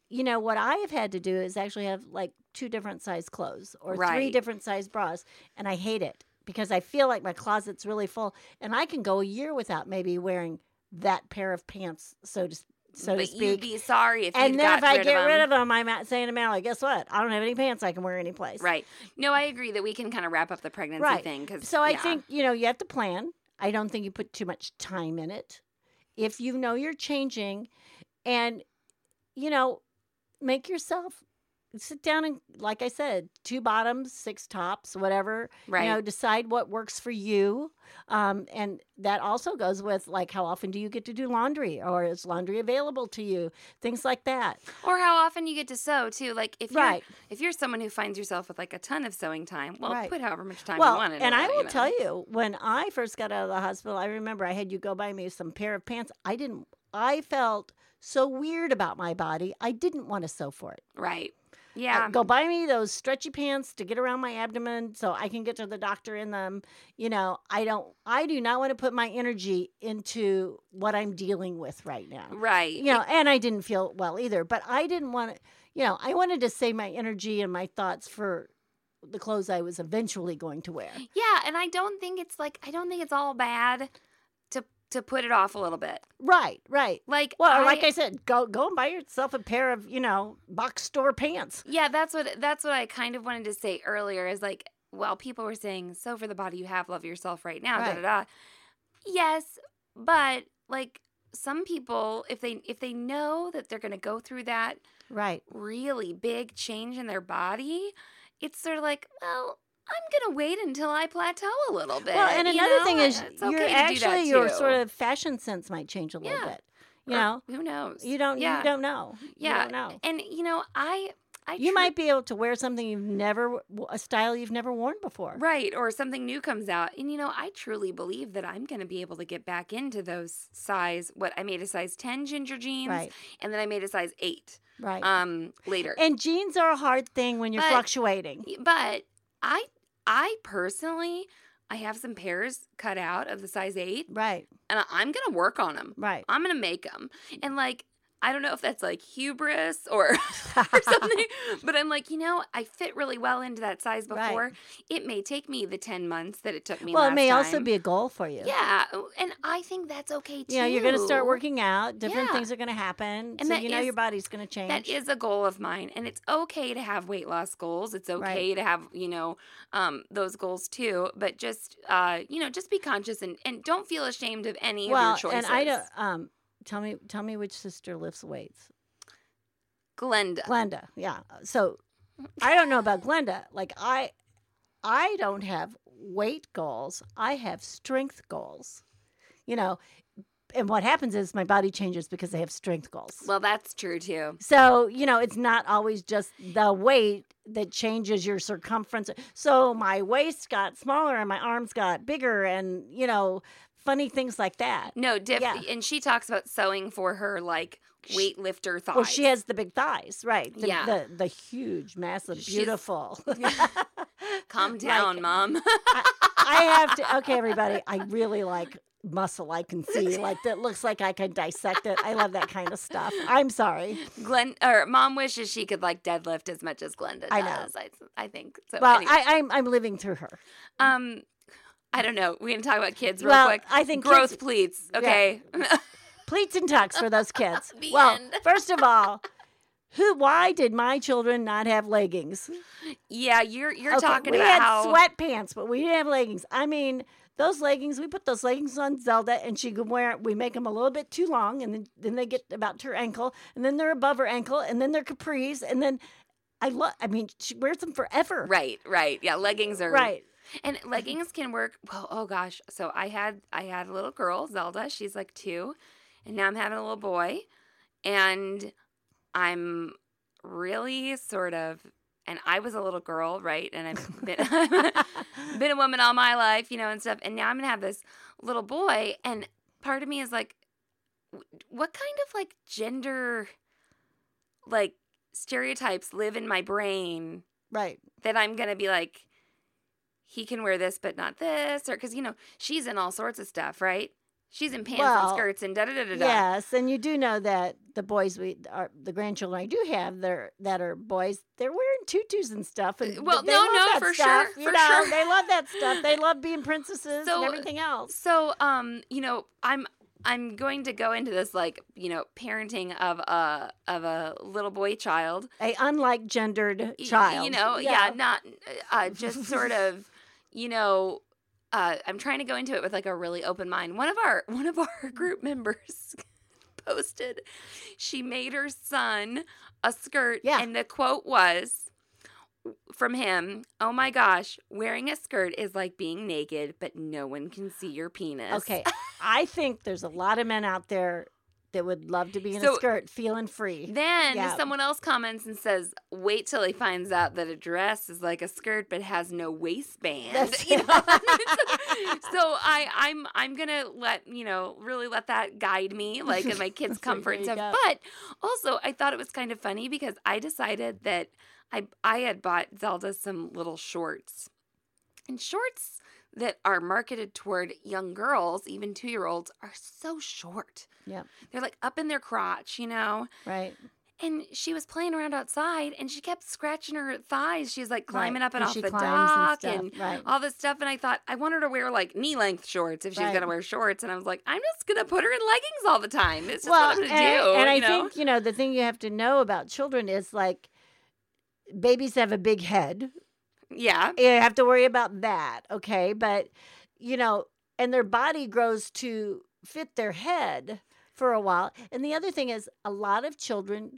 Speaker 4: you know, what I have had to do is actually have like two different size clothes or three
Speaker 3: Right.
Speaker 4: different size bras. And I hate it because I feel like my closet's really full and I can go a year without maybe wearing that pair of pants, so to, so to
Speaker 3: but
Speaker 4: speak.
Speaker 3: you'd be sorry if
Speaker 4: and
Speaker 3: you
Speaker 4: then
Speaker 3: got
Speaker 4: if I
Speaker 3: rid
Speaker 4: get
Speaker 3: of
Speaker 4: rid
Speaker 3: them.
Speaker 4: of them, I'm at saying to Mallory, guess what? I don't have any pants I can wear anyplace.
Speaker 3: Right. No, I agree that we can kind of wrap up the pregnancy
Speaker 4: Right.
Speaker 3: thing. Cause,
Speaker 4: So I
Speaker 3: yeah.
Speaker 4: think, you know, you have to plan. I don't think you put too much time in it. If you know you're changing and, you know, make yourself sit down and, like I said, two bottoms, six tops, whatever.
Speaker 3: Right.
Speaker 4: You know, decide what works for you. Um, and that also goes with, like, how often do you get to do laundry or is laundry available to you? Things like that.
Speaker 3: Or how often you get to sew too. Like if you're
Speaker 4: Right.
Speaker 3: if you're someone who finds yourself with like a ton of sewing time, well,
Speaker 4: Right.
Speaker 3: put however much time
Speaker 4: Well,
Speaker 3: you want into
Speaker 4: and I
Speaker 3: that,
Speaker 4: will
Speaker 3: you know.
Speaker 4: tell you, when I first got out of the hospital, I remember I had you go buy me some pair of pants. I didn't, I felt so weird about my body. I didn't want to sew for it.
Speaker 3: Right.
Speaker 4: Uh,
Speaker 3: Yeah.
Speaker 4: go buy me those stretchy pants to get around my abdomen so I can get to the doctor in them. You know, I don't, I do not want to put my energy into what I'm dealing with right now.
Speaker 3: Right.
Speaker 4: You know, and I didn't feel well either, but I didn't want to, you know, I wanted to save my energy and my thoughts for the clothes I was eventually going to wear.
Speaker 3: Yeah, and I don't think it's like I don't think it's all bad to to put it off a little bit.
Speaker 4: Right, right.
Speaker 3: Like
Speaker 4: Well,
Speaker 3: I,
Speaker 4: like I said, go go and buy yourself a pair of, you know, box store pants.
Speaker 3: Yeah, that's what that's what I kind of wanted to say earlier is like, well, people were saying, so for the body you have, love yourself right now,
Speaker 4: Right.
Speaker 3: da da da. Yes, but like some people, if they if they know that they're gonna go through that
Speaker 4: Right.
Speaker 3: really big change in their body, it's sort of like, well, I'm gonna wait until I plateau a little bit.
Speaker 4: Well, and
Speaker 3: you
Speaker 4: another
Speaker 3: know?
Speaker 4: thing is,
Speaker 3: It's okay
Speaker 4: you're
Speaker 3: to do
Speaker 4: actually
Speaker 3: that
Speaker 4: your
Speaker 3: too.
Speaker 4: sort of fashion sense might change a little
Speaker 3: Yeah.
Speaker 4: bit. You
Speaker 3: Or
Speaker 4: know,
Speaker 3: who knows?
Speaker 4: you don't
Speaker 3: Yeah.
Speaker 4: you don't know.
Speaker 3: Yeah,
Speaker 4: You don't know.
Speaker 3: and you know, I, I
Speaker 4: You
Speaker 3: tru-
Speaker 4: might be able to wear something you've never, a style you've never worn before.
Speaker 3: right, or something new comes out, and you know, I truly believe that I'm going to be able to get back into those size. What I made a size ten ginger jeans,
Speaker 4: Right.
Speaker 3: and then I made a size eight.
Speaker 4: Right.
Speaker 3: Um, later,
Speaker 4: And jeans are a hard thing when you're
Speaker 3: But-
Speaker 4: fluctuating.
Speaker 3: but I, I personally, I have some pairs cut out of the size eight,
Speaker 4: Right.
Speaker 3: and I- I'm going to work on them.
Speaker 4: Right.
Speaker 3: I'm gonna make them, and like I don't know if that's like hubris or or something, but I'm like, you know, I fit really well into that size
Speaker 4: Right.
Speaker 3: before. It may take me the ten months that it took me.
Speaker 4: Well,
Speaker 3: last
Speaker 4: it may also
Speaker 3: time.
Speaker 4: be a goal for you.
Speaker 3: Yeah, and I think that's okay too.
Speaker 4: You know, you're going to start working out. Different
Speaker 3: Yeah.
Speaker 4: things are going to happen.
Speaker 3: And
Speaker 4: so
Speaker 3: that
Speaker 4: you know
Speaker 3: is-
Speaker 4: your body's going to change.
Speaker 3: That is a goal of mine, and it's okay to have weight loss goals. It's okay
Speaker 4: Right.
Speaker 3: to have, you know, um, those goals too. But just, uh, you know, just be conscious and, and don't feel ashamed of any
Speaker 4: well,
Speaker 3: of your choices.
Speaker 4: and I don't. Um, tell me, tell me which sister lifts weights.
Speaker 3: Glenda.
Speaker 4: Glenda. Yeah. So I don't know about Glenda. Like I, I don't have weight goals. I have strength goals. You know, and what happens is my body changes because I have strength goals.
Speaker 3: Well, that's true too.
Speaker 4: So, you know, it's not always just the weight that changes your circumference. So my waist got smaller and my arms got bigger and, you know, funny things like that.
Speaker 3: No, diff-
Speaker 4: Yeah.
Speaker 3: and she talks about sewing for her like weightlifter thighs.
Speaker 4: Well, she has the big thighs, right? The,
Speaker 3: Yeah.
Speaker 4: The, the huge, massive,
Speaker 3: She's-
Speaker 4: beautiful.
Speaker 3: Calm down,
Speaker 4: Like-
Speaker 3: mom.
Speaker 4: I, I have to, okay, everybody, I really like muscle I can see. Like, that looks like I can dissect it. I love that kind of stuff. I'm sorry.
Speaker 3: Glenn or mom wishes she could like deadlift as much as Glenda does.
Speaker 4: I know.
Speaker 3: I, I think so.
Speaker 4: Well,
Speaker 3: anyway.
Speaker 4: I, I'm, I'm living through her.
Speaker 3: um, I don't know. We're gonna talk about kids real
Speaker 4: Well,
Speaker 3: quick.
Speaker 4: I think
Speaker 3: growth
Speaker 4: kids-
Speaker 3: pleats. Okay.
Speaker 4: Pleats and tucks for those kids.
Speaker 3: The
Speaker 4: well,
Speaker 3: end.
Speaker 4: first of all, who? Why did my children not have leggings?
Speaker 3: yeah, you're you're
Speaker 4: Okay,
Speaker 3: talking
Speaker 4: we
Speaker 3: about
Speaker 4: had
Speaker 3: how
Speaker 4: sweatpants, but we didn't have leggings. I mean, those leggings. We put those leggings on Zelda, and she could wear. We make them a little bit too long, and then then they get about to her ankle, and then they're above her ankle, and then they're capris, and then I love. I mean, she wears them forever.
Speaker 3: right, right. Yeah, leggings are
Speaker 4: Right.
Speaker 3: And leggings can work. Well, oh gosh. So I had I had a little girl, Zelda. She's like two, and now I'm having a little boy, and I'm really sort of. And I was a little girl, right? And I've been been a woman all my life, you know, and stuff. And now I'm gonna have this little boy, and part of me is like, what kind of like gender, like stereotypes live in my brain
Speaker 4: Right.
Speaker 3: that I'm gonna be like, he can wear this but not this, or because you know she's in all sorts of stuff, right? she's in pants
Speaker 4: Well,
Speaker 3: and skirts and da da da da da.
Speaker 4: Yes, and you do know that the boys we are the grandchildren I do have they're, that are boys, they're wearing tutus and stuff. And
Speaker 3: Well,
Speaker 4: they
Speaker 3: no,
Speaker 4: love
Speaker 3: no,
Speaker 4: that
Speaker 3: for
Speaker 4: stuff,
Speaker 3: sure,
Speaker 4: you
Speaker 3: for
Speaker 4: know,
Speaker 3: sure.
Speaker 4: They love that stuff. They love being princesses
Speaker 3: So-
Speaker 4: and everything else.
Speaker 3: So, um, you know, I'm I'm going to go into this like, you know, parenting of a of a little boy child.
Speaker 4: A unlike gendered
Speaker 3: Y-
Speaker 4: child.
Speaker 3: You know, yeah, not uh, just sort of, you know, uh, I'm trying to go into it with like a really open mind. One of our one of our group members posted, she made her son a skirt,
Speaker 4: Yeah.
Speaker 3: and the quote was from him, "Oh my gosh, wearing a skirt is like being naked, but no one can see your penis."
Speaker 4: Okay, I think there's a lot of men out there that would love to be in
Speaker 3: So-
Speaker 4: a skirt, feeling free.
Speaker 3: Then
Speaker 4: Yeah.
Speaker 3: someone else comments and says, "Wait till he finds out that a dress is like a skirt but has no waistband."
Speaker 4: That's-
Speaker 3: You know? So I, I'm I'm gonna let you know really let that guide me, like in my kids' comfort and
Speaker 4: There you
Speaker 3: stuff.
Speaker 4: go.
Speaker 3: But also, I thought it was kind of funny because I decided that I I had bought Zelda some little shorts, and shorts that are marketed toward young girls, even two year olds, are so short.
Speaker 4: Yeah,
Speaker 3: They're like up in their crotch, you know.
Speaker 4: right.
Speaker 3: And she was playing around outside, and she kept scratching her thighs. She's like climbing
Speaker 4: Right,
Speaker 3: up and
Speaker 4: 'cause
Speaker 3: off
Speaker 4: she
Speaker 3: the
Speaker 4: climbs and
Speaker 3: dock
Speaker 4: stuff,
Speaker 3: and,
Speaker 4: right.
Speaker 3: all this stuff. And I thought I want her to wear like knee length shorts if she's
Speaker 4: Right.
Speaker 3: gonna wear shorts. And I was like, I'm just gonna put her in leggings all the time. It's just
Speaker 4: Well,
Speaker 3: what I'm
Speaker 4: and,
Speaker 3: gonna do.
Speaker 4: and I
Speaker 3: you know?
Speaker 4: think, you know, the thing you have to know about children is like babies have a big head.
Speaker 3: yeah,
Speaker 4: You have to worry about that, okay? But, you know, and their body grows to fit their head for a while. And the other thing is a lot of children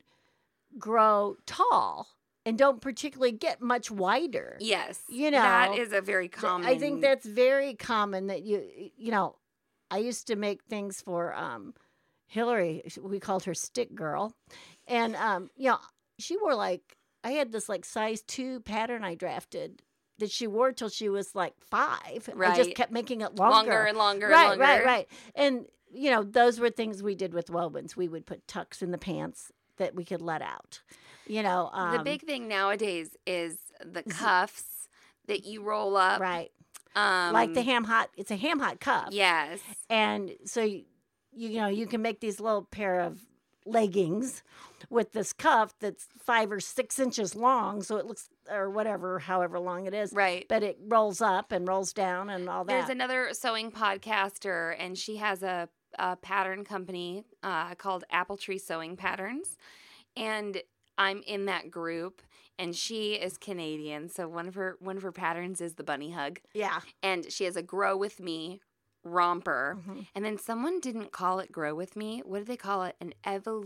Speaker 4: grow tall and don't particularly get much wider.
Speaker 3: yes,
Speaker 4: You know,
Speaker 3: that is a very
Speaker 4: Th-
Speaker 3: common.
Speaker 4: I think that's very common that you, you know, I used to make things for um, Hillary. We called her Stick Girl. And, um, you know, she wore like, I had this like size two pattern I drafted that she wore till she was like five. I just
Speaker 3: Right.
Speaker 4: kept making it longer.
Speaker 3: longer and longer
Speaker 4: right,
Speaker 3: and longer.
Speaker 4: right, right. And, you know, those were things we did with wovens. We would put tucks in the pants that we could let out. You know, um,
Speaker 3: The big thing nowadays is the cuffs that you roll up.
Speaker 4: right.
Speaker 3: Um,
Speaker 4: Like the ham hot, it's a ham hot cuff.
Speaker 3: Yes.
Speaker 4: And so, you, you know, you can make these little pair of leggings with this cuff that's five or six inches long. So it looks, or whatever, however long it is.
Speaker 3: Right.
Speaker 4: But it rolls up and rolls down and all that.
Speaker 3: There's another sewing podcaster, and she has a, a pattern company uh, called Apple Tree Sewing Patterns. And I'm in that group, and she is Canadian. So one of her one of her patterns is the bunny hug,
Speaker 4: yeah.
Speaker 3: and she has a Grow With Me romper.
Speaker 4: Mhm.
Speaker 3: And then someone didn't call it Grow With Me. What did they call it? An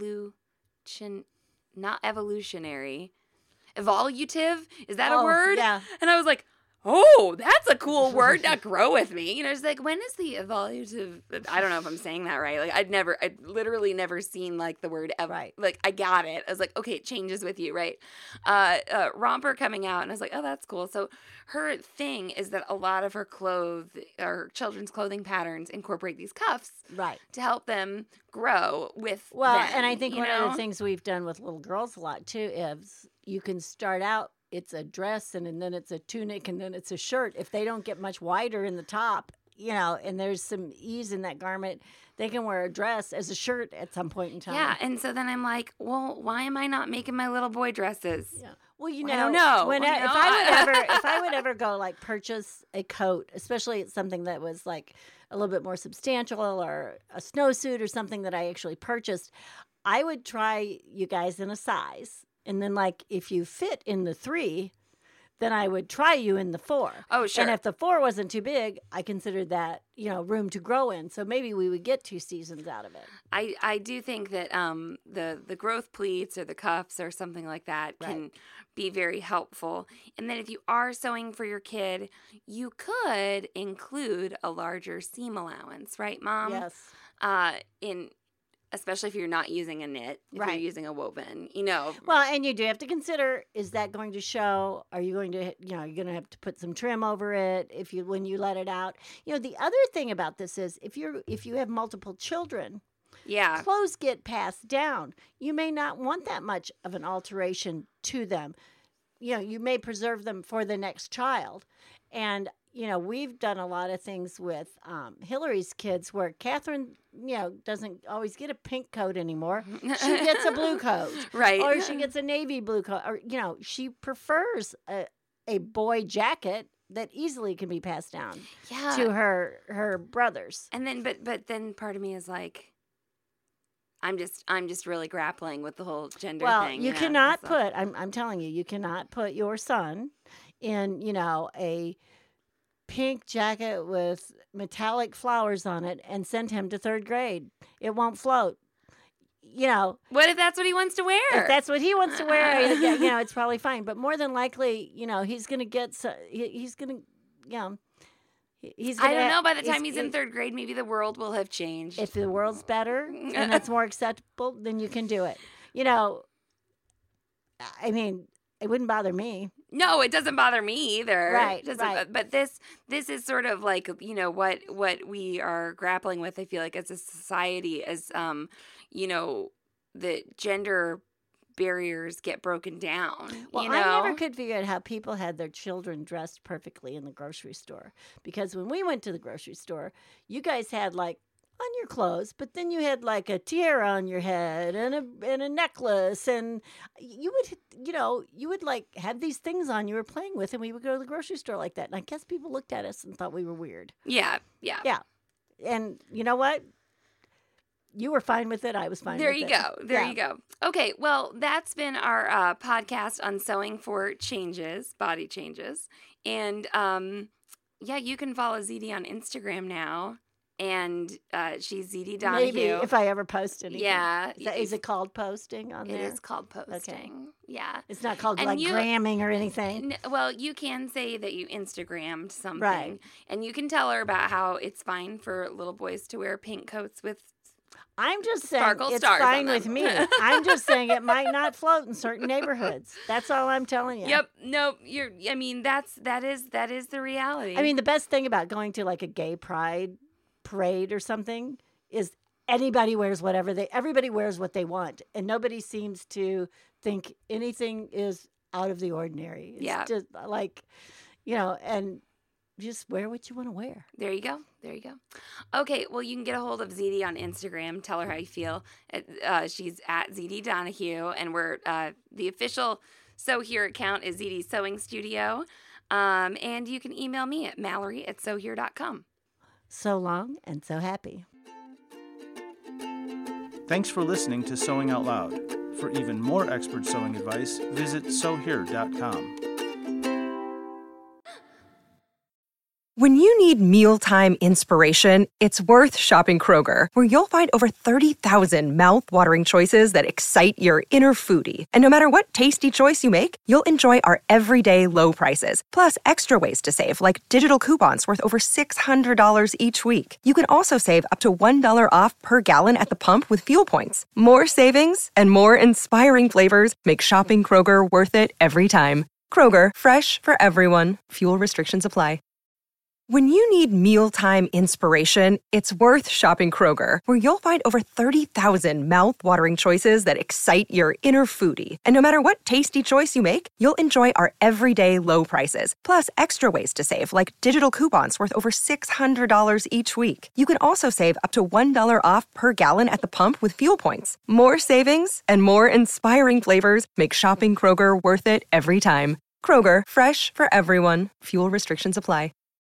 Speaker 3: evolution, not evolutionary, evolutive. Is that a
Speaker 4: Oh,
Speaker 3: word?
Speaker 4: yeah.
Speaker 3: And I was like, oh, that's a cool word. Not grow with me. You know, it's like, when is the evolutive? I don't know if I'm saying that right. Like, I'd never, I'd literally never seen like the word ev-
Speaker 4: Right.
Speaker 3: Like, I got it. I was like, okay, it changes with you, right? Uh, uh, romper coming out, and I was like, oh, that's cool. So her thing is that a lot of her clothes or children's clothing patterns incorporate these cuffs
Speaker 4: Right.
Speaker 3: to help them grow with.
Speaker 4: Well,
Speaker 3: them,
Speaker 4: and I think
Speaker 3: you
Speaker 4: one
Speaker 3: know?
Speaker 4: of the things we've done with little girls a lot too is you can start out, it's a dress and, and then it's a tunic and then it's a shirt. If they don't get much wider in the top, you know, and there's some ease in that garment, they can wear a dress as a shirt at some point in time.
Speaker 3: Yeah, and so then I'm like, well, why am I not making my little boy dresses?
Speaker 4: Yeah. Well, you know,
Speaker 3: I don't know.
Speaker 4: When
Speaker 3: You
Speaker 4: I,
Speaker 3: know?
Speaker 4: if I would ever, if I would ever go like purchase a coat, especially it's something that was like a little bit more substantial or a snowsuit or something that I actually purchased, I would try you guys in a size, and then like if you fit in the three, then I would try you in the four.
Speaker 3: Oh, sure.
Speaker 4: And if the four wasn't too big, I considered that, you know, room to grow in. So maybe we would get two seasons out of it.
Speaker 3: I, I do think that um the, the growth pleats or the cuffs or something like that can
Speaker 4: Right.
Speaker 3: be very helpful. And then if you are sewing for your kid, you could include a larger seam allowance, right, Mom?
Speaker 4: Yes.
Speaker 3: Uh, in especially if you're not using a knit, if
Speaker 4: Right.
Speaker 3: you're using a woven, you know.
Speaker 4: Well, and you do have to consider, is that going to show? Are you going to, you know, you're going to have to put some trim over it if you, when you let it out? You know, the other thing about this is if you're, if you have multiple children,
Speaker 3: Yeah.
Speaker 4: clothes get passed down. You may not want that much of an alteration to them. You know, you may preserve them for the next child. And, you know, we've done a lot of things with um, Hillary's kids where Catherine, you know, doesn't always get a pink coat anymore. She gets a blue coat.
Speaker 3: Right.
Speaker 4: Or she gets a navy blue coat. Or, you know, she prefers a, a boy jacket that easily can be passed down
Speaker 3: yeah.
Speaker 4: to her her brothers.
Speaker 3: And then, but but then part of me is like, I'm just I'm just really grappling with the whole gender
Speaker 4: well,
Speaker 3: thing.
Speaker 4: you,
Speaker 3: you know?
Speaker 4: cannot
Speaker 3: so.
Speaker 4: put, I'm, I'm telling you, you cannot put your son in, you know, a pink jacket with metallic flowers on it and send him to third grade. It won't float. You know,
Speaker 3: what if that's what he wants to wear?
Speaker 4: if that's what he wants to wear, you know, it's probably fine. But more than likely, you know, he's going to get, so, he, he's going to, you know, he's
Speaker 3: I
Speaker 4: gonna,
Speaker 3: don't know. By the time
Speaker 4: he's,
Speaker 3: he's in third grade, maybe the world will have changed.
Speaker 4: If the world's better and it's more acceptable, then you can do it. You know, I mean, it wouldn't bother me.
Speaker 3: No, it doesn't bother me either.
Speaker 4: Right,
Speaker 3: It doesn't,
Speaker 4: right.
Speaker 3: But this this is sort of like, you know, what what we are grappling with, I feel like, as a society, as, um, you know, the gender barriers get broken down.
Speaker 4: Well,
Speaker 3: you know?
Speaker 4: I never could figure out how people had their children dressed perfectly in the grocery store. Because when we went to the grocery store, you guys had like on your clothes, but then you had like a tiara on your head and a and a necklace, and you would, you know, you would like have these things on you were playing with, and we would go to the grocery store like that. And I guess people looked at us and thought we were weird.
Speaker 3: Yeah, yeah.
Speaker 4: Yeah. And you know what? You were fine with it. I was fine
Speaker 3: There
Speaker 4: with
Speaker 3: you
Speaker 4: it.
Speaker 3: go. There
Speaker 4: Yeah.
Speaker 3: you go. Okay, well, that's been our uh, podcast on sewing for changes, body changes. And um, yeah, you can follow Z D on Instagram now. And uh, she's Z D Donahue.
Speaker 4: Maybe if I ever post anything.
Speaker 3: Yeah.
Speaker 4: Is, that, is it called posting on
Speaker 3: It
Speaker 4: there?
Speaker 3: is called posting. Yeah.
Speaker 4: It's not called
Speaker 3: And
Speaker 4: like
Speaker 3: you-
Speaker 4: gramming or anything.
Speaker 3: N- Well, you can say that you Instagrammed something.
Speaker 4: Right.
Speaker 3: And you can tell her about how it's fine for little boys to wear pink coats with.
Speaker 4: I'm just saying
Speaker 3: Sparkle
Speaker 4: it's
Speaker 3: stars on
Speaker 4: fine
Speaker 3: them.
Speaker 4: with me. I'm just saying it might not float in certain neighborhoods. That's all I'm telling you.
Speaker 3: Yep. No, you're, I mean, that's, that is, that is the reality.
Speaker 4: I mean, the best thing about going to like a gay pride parade or something is anybody wears whatever they, everybody wears what they want. And nobody seems to think anything is out of the ordinary. It's
Speaker 3: Yeah.
Speaker 4: just like, you know, and just wear what you want to wear.
Speaker 3: There you go. There you go. Okay, well, you can get a hold of Z D on Instagram. Tell her how you feel. Uh, she's at Z D Donahue, and we're uh, the official Sew Here account is Z D Sewing Studio. Um, and you can email me at Mallory at sew here dot com.
Speaker 4: So long and so happy.
Speaker 2: Thanks for listening to Sewing Out Loud. For even more expert sewing advice, visit sew here dot com.
Speaker 1: When you need mealtime inspiration, it's worth shopping Kroger, where you'll find over thirty thousand mouth-watering choices that excite your inner foodie. And no matter what tasty choice you make, you'll enjoy our everyday low prices, plus extra ways to save, like digital coupons worth over six hundred dollars each week. You can also save up to one dollar off per gallon at the pump with fuel points. More savings and more inspiring flavors make shopping Kroger worth it every time. Kroger, fresh for everyone. Fuel restrictions apply. When you need mealtime inspiration, it's worth shopping Kroger, where you'll find over thirty thousand mouth-watering choices that excite your inner foodie. And no matter what tasty choice you make, you'll enjoy our everyday low prices, plus extra ways to save, like digital coupons worth over six hundred dollars each week. You can also save up to one dollar off per gallon at the pump with fuel points. More savings and more inspiring flavors make shopping Kroger worth it every time. Kroger, fresh for everyone. Fuel restrictions apply.